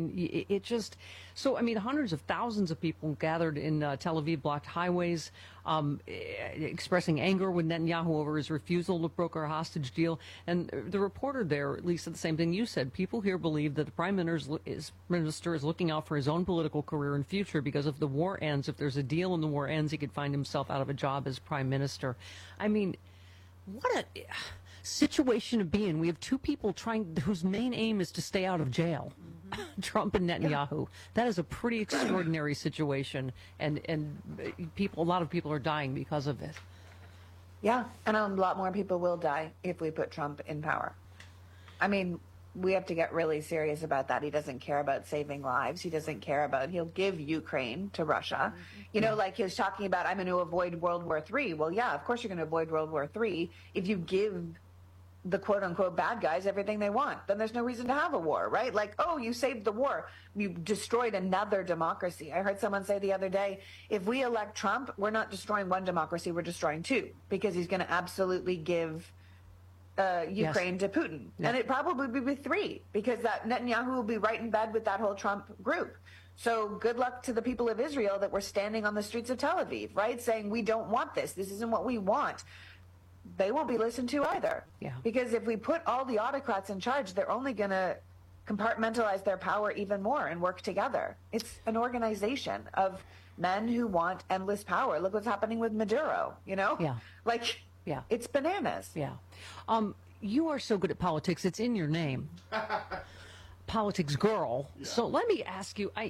Hundreds of thousands of people gathered in Tel Aviv, blocked highways, expressing anger with Netanyahu over his refusal to broker a hostage deal. And the reporter there, at least said the same thing you said. People here believe that the prime minister is looking out for his own political career and future, because if the war ends, if there's a deal and the war ends, he could find himself out of a job as prime minister. What a situation to be in. We have two people whose main aim is to stay out of jail. Trump and Netanyahu. Yeah. That is a pretty extraordinary situation, and a lot of people are dying because of it. Yeah, and a lot more people will die if we put Trump in power. We have to get really serious about that. He doesn't care about saving lives. He doesn't care about, he'll give Ukraine to Russia. Like he was talking about, I'm going to avoid World War III. Well, yeah, of course you're going to avoid World War III if you give the quote-unquote bad guys everything they want. Then there's no reason to have a war, right? Like, oh, you saved the war. You destroyed another democracy. I heard someone say the other day, if we elect Trump, we're not destroying one democracy, we're destroying two, because he's going to absolutely give Ukraine to Putin. Yeah. And it probably would be three, because that Netanyahu will be right in bed with that whole Trump group. So good luck to the people of Israel that were standing on the streets of Tel Aviv, right, saying we don't want this. This isn't what we want. They won't be listened to either. Yeah. Because if we put all the autocrats in charge, they're only going to compartmentalize their power even more and work together. It's an organization of men who want endless power. Look what's happening with Maduro, you know? Yeah. Like, yeah, it's bananas. Yeah. You are so good at politics, it's in your name. Politics girl. Yeah. So let me ask you,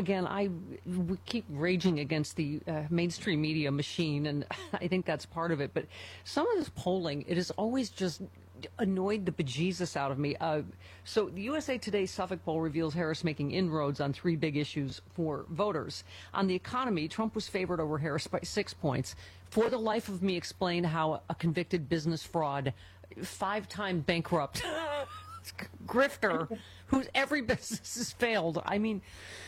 we keep raging against the mainstream media machine, and I think that's part of it. But some of this polling, it has always just annoyed the bejesus out of me. So the USA Today Suffolk poll reveals Harris making inroads on three big issues for voters. On the economy, Trump was favored over Harris by 6 points. For the life of me, explain how a convicted business fraud, 5-time bankrupt grifter whose every business has failed. I mean,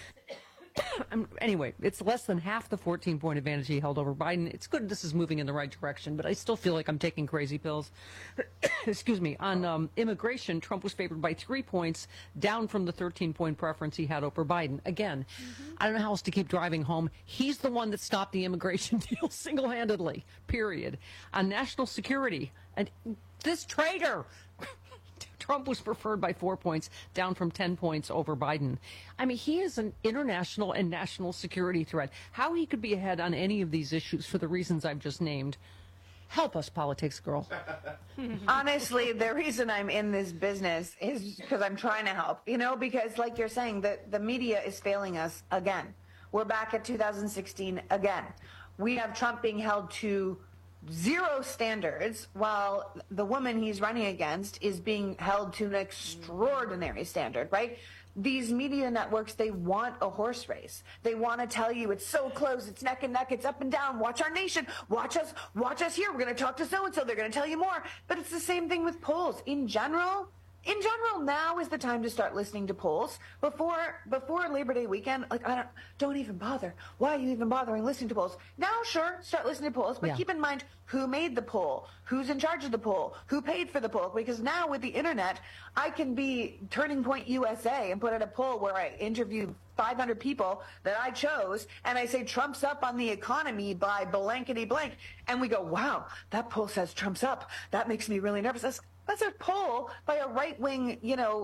anyway, it's less than half the 14-point advantage he held over Biden. It's good this is moving in the right direction, but I still feel like I'm taking crazy pills. Excuse me. On immigration, Trump was favored by 3 points, down from the 13-point preference he had over Biden. Again, I don't know how else to keep driving home. He's the one that stopped the immigration deal single-handedly, period. On national security, and this traitor, Trump was preferred by 4 points, down from 10 points over Biden. I mean, he is an international and national security threat. How he could be ahead on any of these issues for the reasons I've just named. Help us, politics girl. Honestly, the reason I'm in this business is because I'm trying to help, because like you're saying, the media is failing us again. We're back at 2016 again. We have Trump being held to zero standards, while the woman he's running against is being held to an extraordinary standard, right? These media networks, they want a horse race. They want to tell you it's so close, it's neck and neck, it's up and down. Watch our nation, watch us here. We're going to talk to so-and-so. They're going to tell you more. But it's the same thing with polls. In general, now is the time to start listening to polls. Before Labor Day weekend, like, don't even bother. Why are you even bothering listening to polls? Now, sure, start listening to polls, but keep in mind who made the poll, who's in charge of the poll, who paid for the poll. Because now with the internet, I can be Turning Point USA and put out a poll where I interview 500 people that I chose, and I say Trump's up on the economy by blankety blank, and we go, wow, that poll says Trump's up. That makes me really nervous. That's a poll by a right-wing,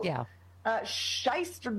shyster,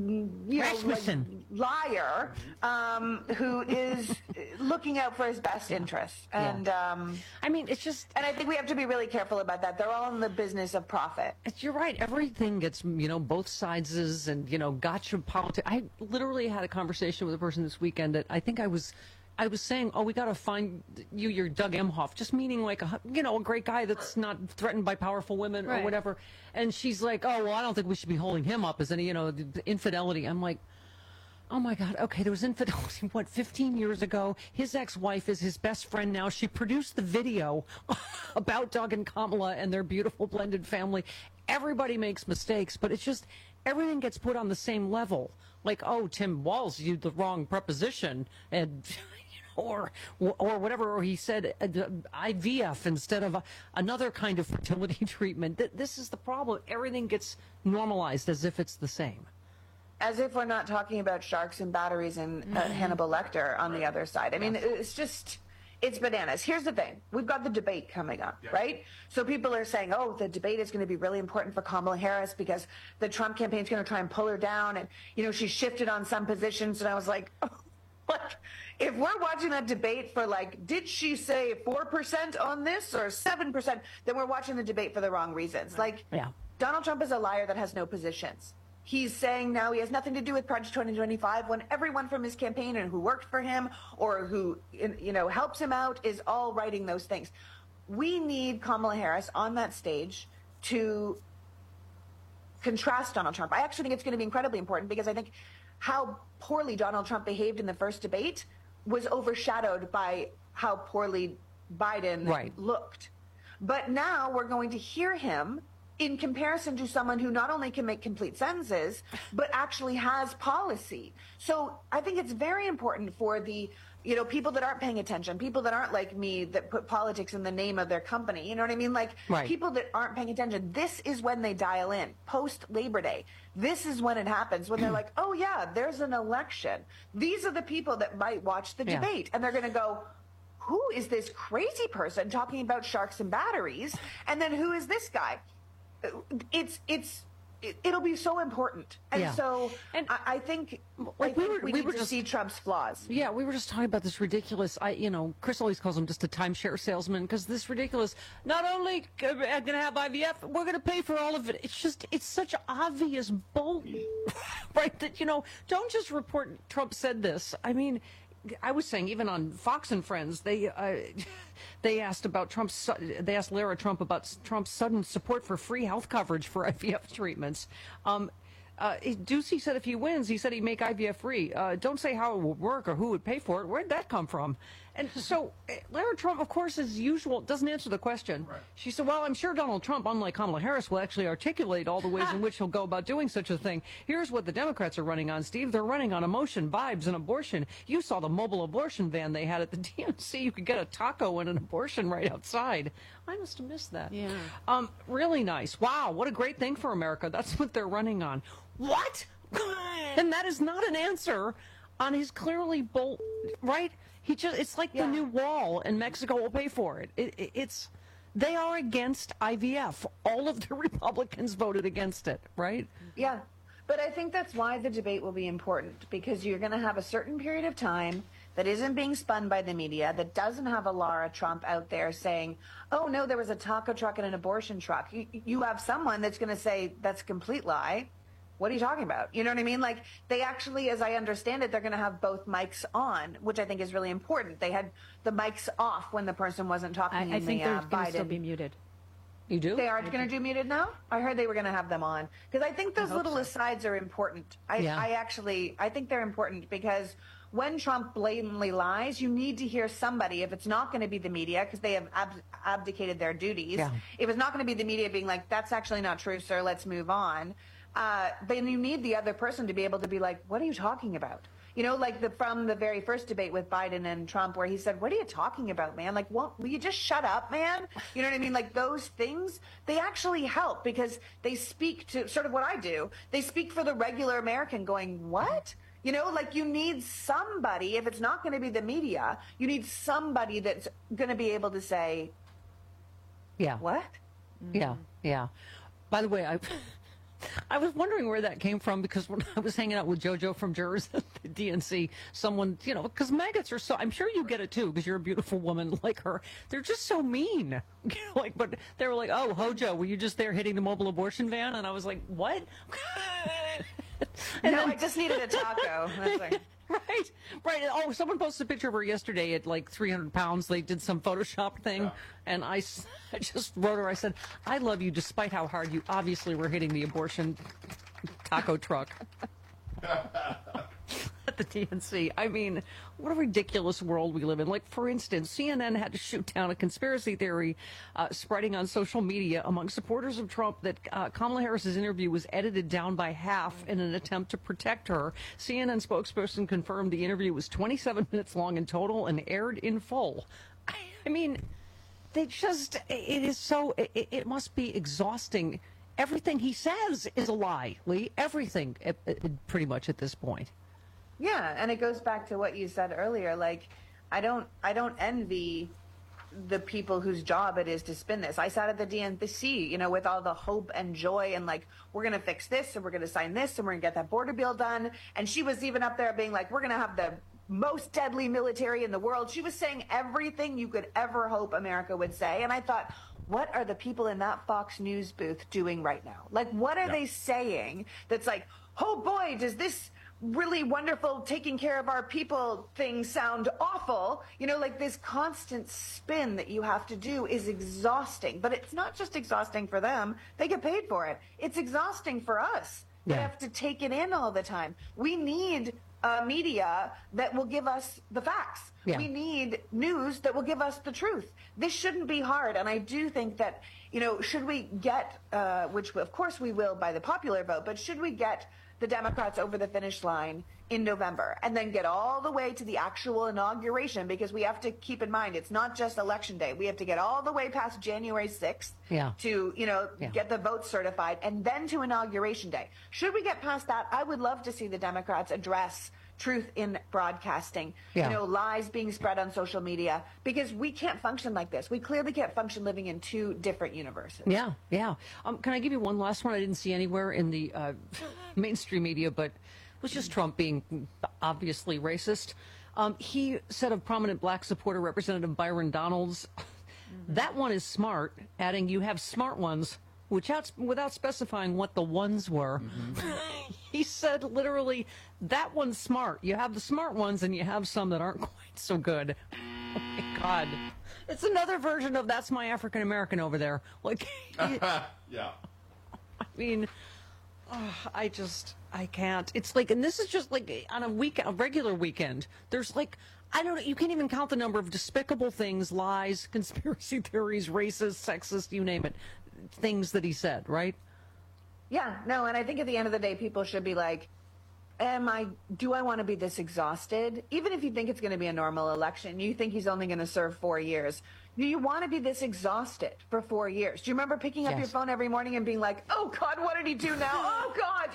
liar, who is looking out for his best interests. And I mean, it's just, and I think we have to be really careful about that. They're all in the business of profit. You're right. Everything gets, both sides and, gotcha politics. I literally had a conversation with a person this weekend that I think I was saying, oh, we got to find you're Doug Emhoff, just meaning like, a great guy that's not threatened by powerful women or whatever. And she's like, oh, well, I don't think we should be holding him up as any, infidelity. I'm like, oh my God, okay, there was infidelity, 15 years ago? His ex-wife is his best friend now. She produced the video about Doug and Kamala and their beautiful blended family. Everybody makes mistakes, but it's just, everything gets put on the same level. Like, oh, Tim Walz used the wrong preposition, and or whatever, or he said IVF instead of another kind of fertility treatment. This is the problem. Everything gets normalized as if it's the same. As if we're not talking about sharks and batteries and Hannibal Lecter on the other side. I mean, it's bananas. Here's the thing. We've got the debate coming up, right? So people are saying, oh, the debate is going to be really important for Kamala Harris because the Trump campaign is going to try and pull her down. And, she shifted on some positions. And I was like, oh, what? If we're watching that debate for did she say 4% on this or 7%, then we're watching the debate for the wrong reasons. Donald Trump is a liar that has no positions. He's saying now he has nothing to do with Project 2025 when everyone from his campaign and who worked for him or who, helps him out is all writing those things. We need Kamala Harris on that stage to contrast Donald Trump. I actually think it's going to be incredibly important because I think how poorly Donald Trump behaved in the first debate was overshadowed by how poorly Biden looked. But now we're going to hear him in comparison to someone who not only can make complete sentences, but actually has policy. So I think it's very important for the, people that aren't paying attention, people that aren't like me that put politics in the name of their company. You know what I mean? Like people that aren't paying attention, this is when they dial in post Labor Day. This is when it happens, when they're like, oh yeah, there's an election. These are the people that might watch the debate and they're going to go, who is this crazy person talking about sharks and batteries? And then who is this guy? It'll be so important. And so I think we need to see Trump's flaws. Yeah, we were just talking about this ridiculous, Chris always calls him just a timeshare salesman, because this ridiculous, not only going to have IVF, we're going to pay for all of it. It's such obvious bull, right? That, don't just report Trump said this. I mean, I was saying, even on Fox and Friends, they asked Lara Trump about Trump's sudden support for free health coverage for IVF treatments. Ducey said if he wins, he said he'd make IVF free. Don't say how it would work or who would pay for it. Where'd that come from? And so Lara Trump, of course, as usual, doesn't answer the question. Right. She said, well, I'm sure Donald Trump, unlike Kamala Harris, will actually articulate all the ways in which he'll go about doing such a thing. Here's what the Democrats are running on, Steve. They're running on emotion, vibes, and abortion. You saw the mobile abortion van they had at the DNC. You could get a taco and an abortion right outside. I must have missed that. Yeah. Really nice. Wow, what a great thing for America. That's what they're running on. What? And that is not an answer on his clearly right? It's like the new wall, and Mexico will pay for it. They are against IVF. All of the Republicans voted against it, right? Yeah. But I think that's why the debate will be important, because you're going to have a certain period of time that isn't being spun by the media, that doesn't have a Lara Trump out there saying, oh, no, there was a taco truck and an abortion truck. You have someone that's going to say that's a complete lie. What are you talking about? You know what I mean? Like, they actually, as I understand it, they're going to have both mics on, which I think is really important. They had the mics off when the person wasn't talking. I think they're going to still be muted. You do? They are going to do muted now? I heard they were going to have them on. Because I think those little asides are important. I think they're important, because when Trump blatantly lies, you need to hear somebody, if it's not going to be the media, because they have abdicated their duties. Yeah. If it's not going to be the media being like, that's actually not true, sir, let's move on. Then you need the other person to be able to be like, what are you talking about? Like from the very first debate with Biden and Trump, where he said, what are you talking about, man? Like, will you just shut up, man? You know what I mean? Like, those things, they actually help, because they speak to sort of what I do. They speak for the regular American going, what? Like, you need somebody, if it's not going to be the media, you need somebody that's going to be able to say, yeah, what? Yeah, yeah. By the way, I was wondering where that came from, because when I was hanging out with JoJo from Jurors at the DNC, someone, because maggots are so, I'm sure you get it too, because you're a beautiful woman like her. They're just so mean. But they were like, oh, Hojo, were you just there hitting the mobile abortion van? And I was like, what? No, I just needed a taco. That's like... Right. Oh, someone posted a picture of her yesterday at like 300 pounds. They did some Photoshop thing, and I just wrote her. I said, I love you despite how hard you obviously were hitting the abortion taco truck at the DNC. I mean, what a ridiculous world we live in. Like, for instance, CNN had to shoot down a conspiracy theory spreading on social media among supporters of Trump that Kamala Harris's interview was edited down by half in an attempt to protect her. CNN spokesperson confirmed the interview was 27 minutes long in total and aired in full. I mean, it must be exhausting. Everything he says is a lie, Lee. Everything, pretty much at this point. Yeah, and it goes back to what you said earlier. Like, I don't envy the people whose job it is to spin this. I sat at the DNC, with all the hope and joy and like, we're going to fix this and we're going to sign this and we're going to get that border bill done. And she was even up there being like, we're going to have the most deadly military in the world. She was saying everything you could ever hope America would say. And I thought, what are the people in that Fox News booth doing right now? Like, what are they saying that's like, oh boy, does this really wonderful taking care of our people thing sound awful? Like, this constant spin that you have to do is exhausting. But it's not just exhausting for them. They get paid for it. It's exhausting for us. We have to take it in all the time. We need media that will give us the facts. Yeah. We need news that will give us the truth. This shouldn't be hard. And I do think that, should we get, which of course we will by the popular vote, but should we get the Democrats over the finish line in November and then get all the way to the actual inauguration, because we have to keep in mind, it's not just election day. We have to get all the way past January 6th to, get the votes certified, and then to inauguration day. Should we get past that, I would love to see the Democrats address truth in broadcasting, lies being spread on social media, because we can't function like this. We clearly can't function living in two different universes. Yeah. Can I give you one last one I didn't see anywhere in the mainstream media, but it was just Trump being obviously racist. He said of prominent black supporter Representative Byron Donalds, that one is smart, adding, you have smart ones, without specifying what the ones were. He said literally, that one's smart. You have the smart ones and you have some that aren't quite so good. Oh my God. It's another version of that's my African American over there. Like, yeah. I mean, I can't. It's like, and this is just like on a regular weekend. There's like, I don't know, you can't even count the number of despicable things, lies, conspiracy theories, racist, sexist, you name it, things that he said, right? Yeah, no, and I think at the end of the day, people should be like, do I want to be this exhausted? Even if you think it's going to be a normal election, you think he's only going to serve 4 years. Do you want to be this exhausted for 4 years? Do you remember picking up your phone every morning and being like, oh God, what did he do now? Oh God,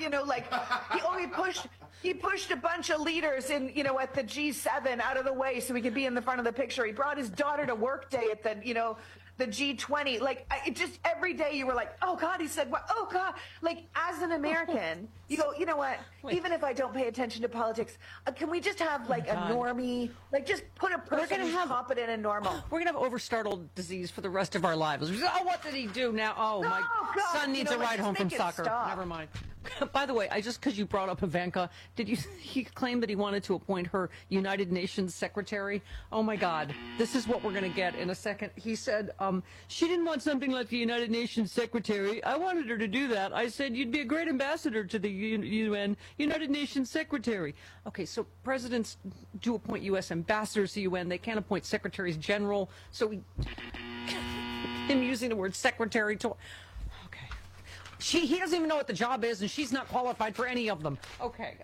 he pushed a bunch of leaders in, at the G7 out of the way so he could be in the front of the picture. He brought his daughter to work day at the G20, just every day you were like, oh God, he said, what? Oh God. Like, as an American, you go, you know what, even if I don't pay attention to politics, can we just have a normie, just put a person who's competent and normal. We're going to have overstartled disease for the rest of our lives. Oh, what did he do now? Oh, my son needs a ride home from soccer. Never mind. By the way, just because you brought up Ivanka, he claimed that he wanted to appoint her United Nations secretary? Oh my God, this is what we're going to get in a second. He said, she didn't want something like the United Nations secretary. I wanted her to do that. I said, you'd be a great ambassador to the UN, United Nations secretary. Okay, so presidents do appoint U.S. ambassadors to UN. They can't appoint secretaries general. So him using the word secretary to... He doesn't even know what the job is, and she's not qualified for any of them. Okay.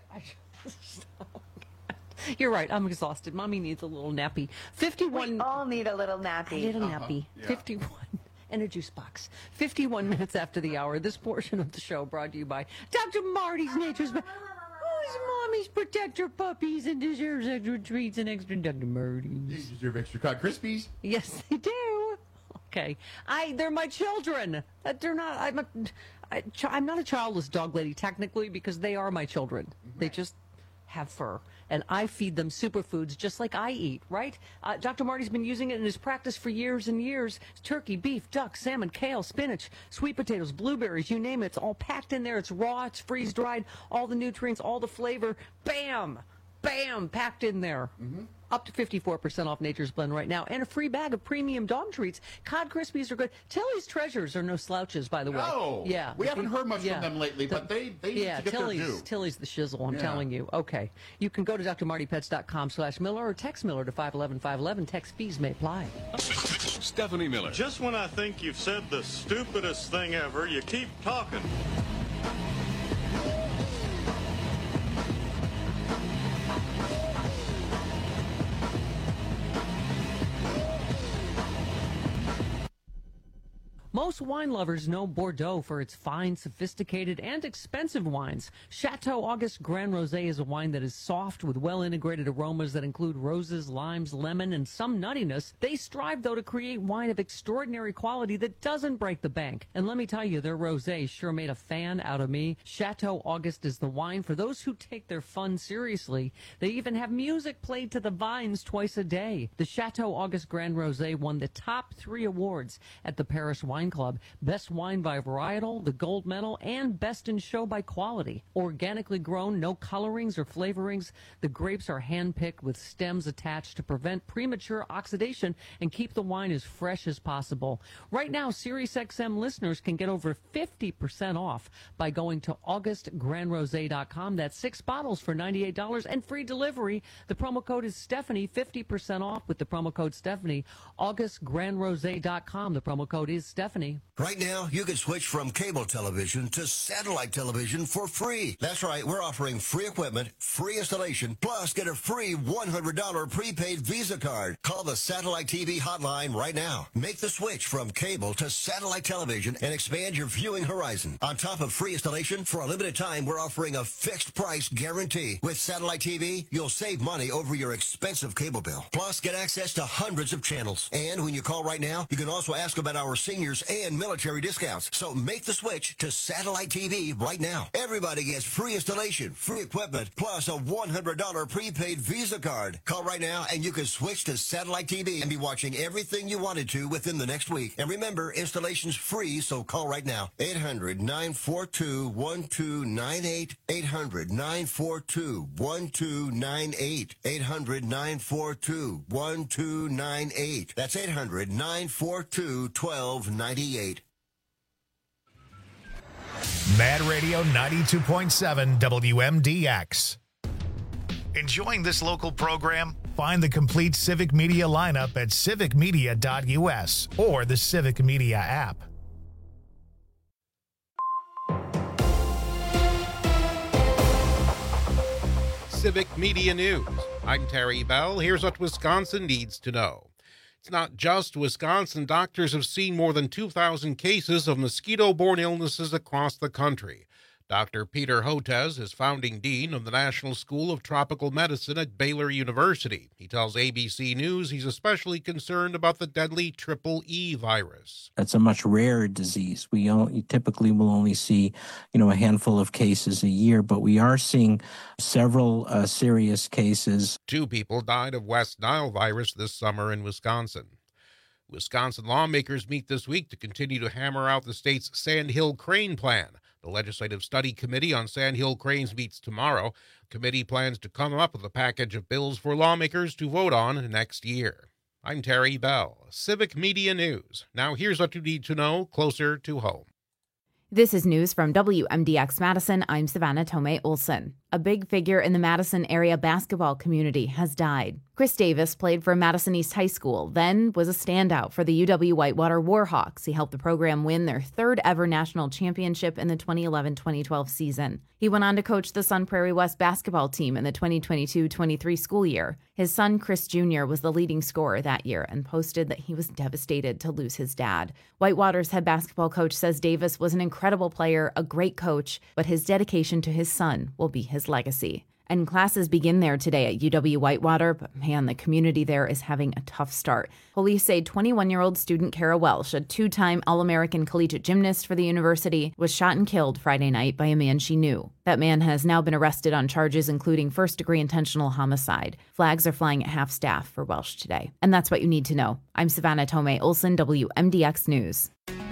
You're right. I'm exhausted. Mommy needs a little nappy. 51. We all need a little nappy. A little nappy. Yeah. 51. And a juice box. 51 minutes after the hour. This portion of the show brought to you by Dr. Marty's Nature's... Who's Mommy's protector puppies and deserves extra treats and extra Dr. Marty's. They deserve extra cod Krispies. Yes, they do. Okay. They're my children. They're not... I'm not a childless dog lady, technically, because they are my children. Right. They just have fur. And I feed them superfoods just like I eat, right? Dr. Marty's been using it in his practice for years and years. Turkey, beef, duck, salmon, kale, spinach, sweet potatoes, blueberries, you name it. It's all packed in there. It's raw. It's freeze-dried. All the nutrients, all the flavor. Bam! Bam! Packed in there. Mm-hmm. Up to 54% off Nature's Blend right now. And a free bag of premium dog treats. Cod Krispies are good. Tilly's Treasures are no slouches, by the way. Oh, yeah. We haven't heard much from them lately, but they need to get their due. Tilly's the shizzle, I'm telling you. Okay. You can go to drmartypets.com/Miller or text Miller to 511-511. Text fees may apply. Stephanie Miller. Just when I think you've said the stupidest thing ever, you keep talking. Most wine lovers know Bordeaux for its fine, sophisticated, and expensive wines. Chateau August Grand Rosé is a wine that is soft with well-integrated aromas that include roses, limes, lemon, and some nuttiness. They strive, though, to create wine of extraordinary quality that doesn't break the bank. And let me tell you, their rosé sure made a fan out of me. Chateau August is the wine for those who take their fun seriously. They even have music played to the vines twice a day. The Chateau August Grand Rosé won the top 3 awards at the Paris Wine Club. Best wine by varietal, the gold medal, and best in show by quality. Organically grown, no colorings or flavorings. The grapes are hand-picked with stems attached to prevent premature oxidation and keep the wine as fresh as possible. Right now, SiriusXM listeners can get over 50% off by going to augustgrandrose.com. That's 6 bottles for $98 and free delivery. The promo code is Stephanie, 50% off with the promo code Stephanie. augustgrandrose.com. The promo code is Stephanie. Right now, you can switch from cable television to satellite television for free. That's right, we're offering free equipment, free installation, plus get a free $100 prepaid Visa card. Call the Satellite TV hotline right now. Make the switch from cable to satellite television and expand your viewing horizon. On top of free installation, for a limited time, we're offering a fixed price guarantee. With Satellite TV, you'll save money over your expensive cable bill. Plus, get access to hundreds of channels. And when you call right now, you can also ask about our seniors and military discounts. So make the switch to Satellite TV right now. Everybody gets free installation, free equipment, plus a $100 prepaid Visa card. Call right now and you can switch to Satellite TV and be watching everything you wanted to within the next week. And remember, installation's free, so call right now. 800-942-1298. 800-942-1298. 800-942-1298. That's 800-942-1298. Mad Radio 92.7 WMDX. Enjoying this local program? Find the complete Civic Media lineup at civicmedia.us or the Civic Media app. Civic Media News. I'm Terry Bell. Here's what Wisconsin needs to know. It's not just Wisconsin. Doctors have seen more than 2,000 cases of mosquito-borne illnesses across the country. Dr. Peter Hotez is founding dean of the National School of Tropical Medicine at Baylor University. He tells ABC News he's especially concerned about the deadly Triple E virus. That's a much rarer disease. We typically will only see, a handful of cases a year, but we are seeing several serious cases. 2 people died of West Nile virus this summer in Wisconsin. Wisconsin lawmakers meet this week to continue to hammer out the state's Sandhill Crane Plan. The Legislative Study Committee on Sandhill Cranes meets tomorrow. The committee plans to come up with a package of bills for lawmakers to vote on next year. I'm Terry Bell, Civic Media News. Now here's what you need to know closer to home. This is news from WMDX Madison. I'm Savannah Tomei Olson. A big figure in the Madison area basketball community has died. Chris Davis played for Madison East High School, then was a standout for the UW Whitewater Warhawks. He helped the program win their 3rd ever national championship in the 2011-2012 season. He went on to coach the Sun Prairie West basketball team in the 2022-23 school year. His son, Chris Jr., was the leading scorer that year and posted that he was devastated to lose his dad. Whitewater's head basketball coach says Davis was an incredible player, a great coach, but his dedication to his son will be his legacy. And classes begin there today at UW Whitewater, but man, the community there is having a tough start. Police say 21-year-old student Kara Welsh, a 2-time All-American collegiate gymnast for the university, was shot and killed Friday night by a man she knew. That man has now been arrested on charges including first-degree intentional homicide. Flags are flying at half-staff for Welsh today. And that's what you need to know. I'm Savannah Tomei Olson, WMDX News.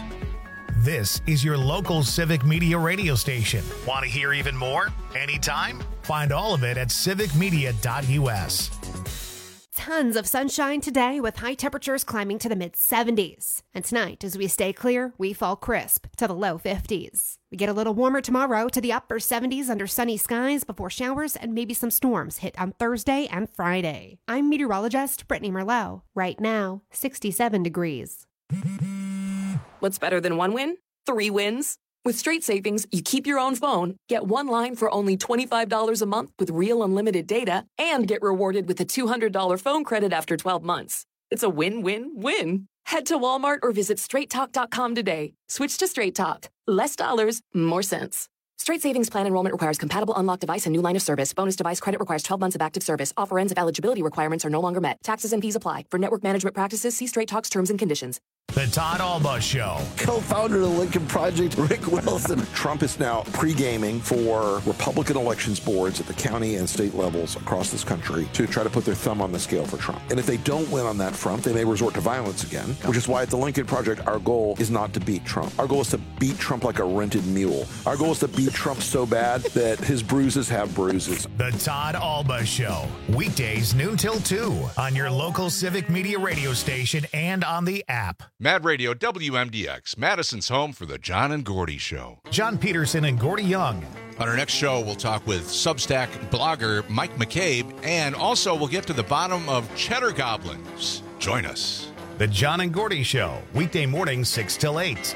This is your local Civic Media radio station. Want to hear even more? Anytime? Find all of it at civicmedia.us. Tons of sunshine today with high temperatures climbing to the mid-70s. And tonight, as we stay clear, we fall crisp to the low 50s. We get a little warmer tomorrow to the upper 70s under sunny skies before showers and maybe some storms hit on Thursday and Friday. I'm meteorologist Brittany Merlot. Right now, 67 degrees. What's better than 1 win? 3 wins. With Straight Savings, you keep your own phone, get 1 line for only $25 a month with real unlimited data, and get rewarded with a $200 phone credit after 12 months. It's a win-win-win. Head to Walmart or visit straighttalk.com today. Switch to Straight Talk. Less dollars, more sense. Straight Savings Plan enrollment requires compatible unlocked device and new line of service. Bonus device credit requires 12 months of active service. Offer ends if eligibility requirements are no longer met. Taxes and fees apply. For network management practices, see Straight Talk's terms and conditions. The Todd Alba Show. Co-founder of the Lincoln Project, Rick Wilson. Trump is now pre-gaming for Republican elections boards at the county and state levels across this country to try to put their thumb on the scale for Trump. And if they don't win on that front, they may resort to violence again, which is why at the Lincoln Project, our goal is not to beat Trump. Our goal is to beat Trump like a rented mule. Our goal is to beat Trump so bad that his bruises have bruises. The Todd Alba Show. Weekdays noon till 2 on your local Civic Media radio station and on the app. Mad Radio WMDX, Madison's home for the John and Gordy Show. John Peterson and Gordy Young. On our next show, we'll talk with Substack blogger Mike McCabe, and also we'll get to the bottom of cheddar goblins. Join us. The John and Gordy Show, weekday mornings 6 till 8.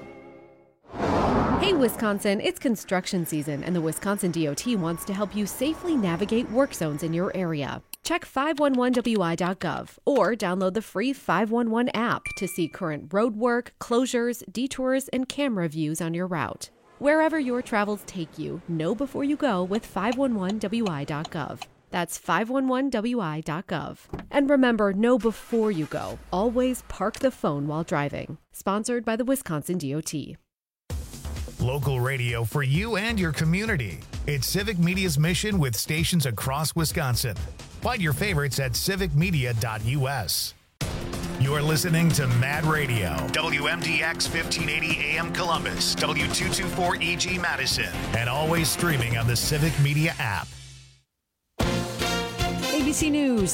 Hey, Wisconsin, it's construction season, and the Wisconsin DOT wants to help you safely navigate work zones in your area. Check 511wi.gov or download the free 511 app to see current road work, closures, detours, and camera views on your route. Wherever your travels take you, know before you go with 511wi.gov. That's 511wi.gov. And remember, know before you go. Always park the phone while driving. Sponsored by the Wisconsin DOT. Local radio for you and your community. It's Civic Media's mission with stations across Wisconsin. Find your favorites at civicmedia.us. You're listening to Mad Radio, WMDX 1580 AM Columbus, W224EG Madison, and always streaming on the Civic Media app. ABC News.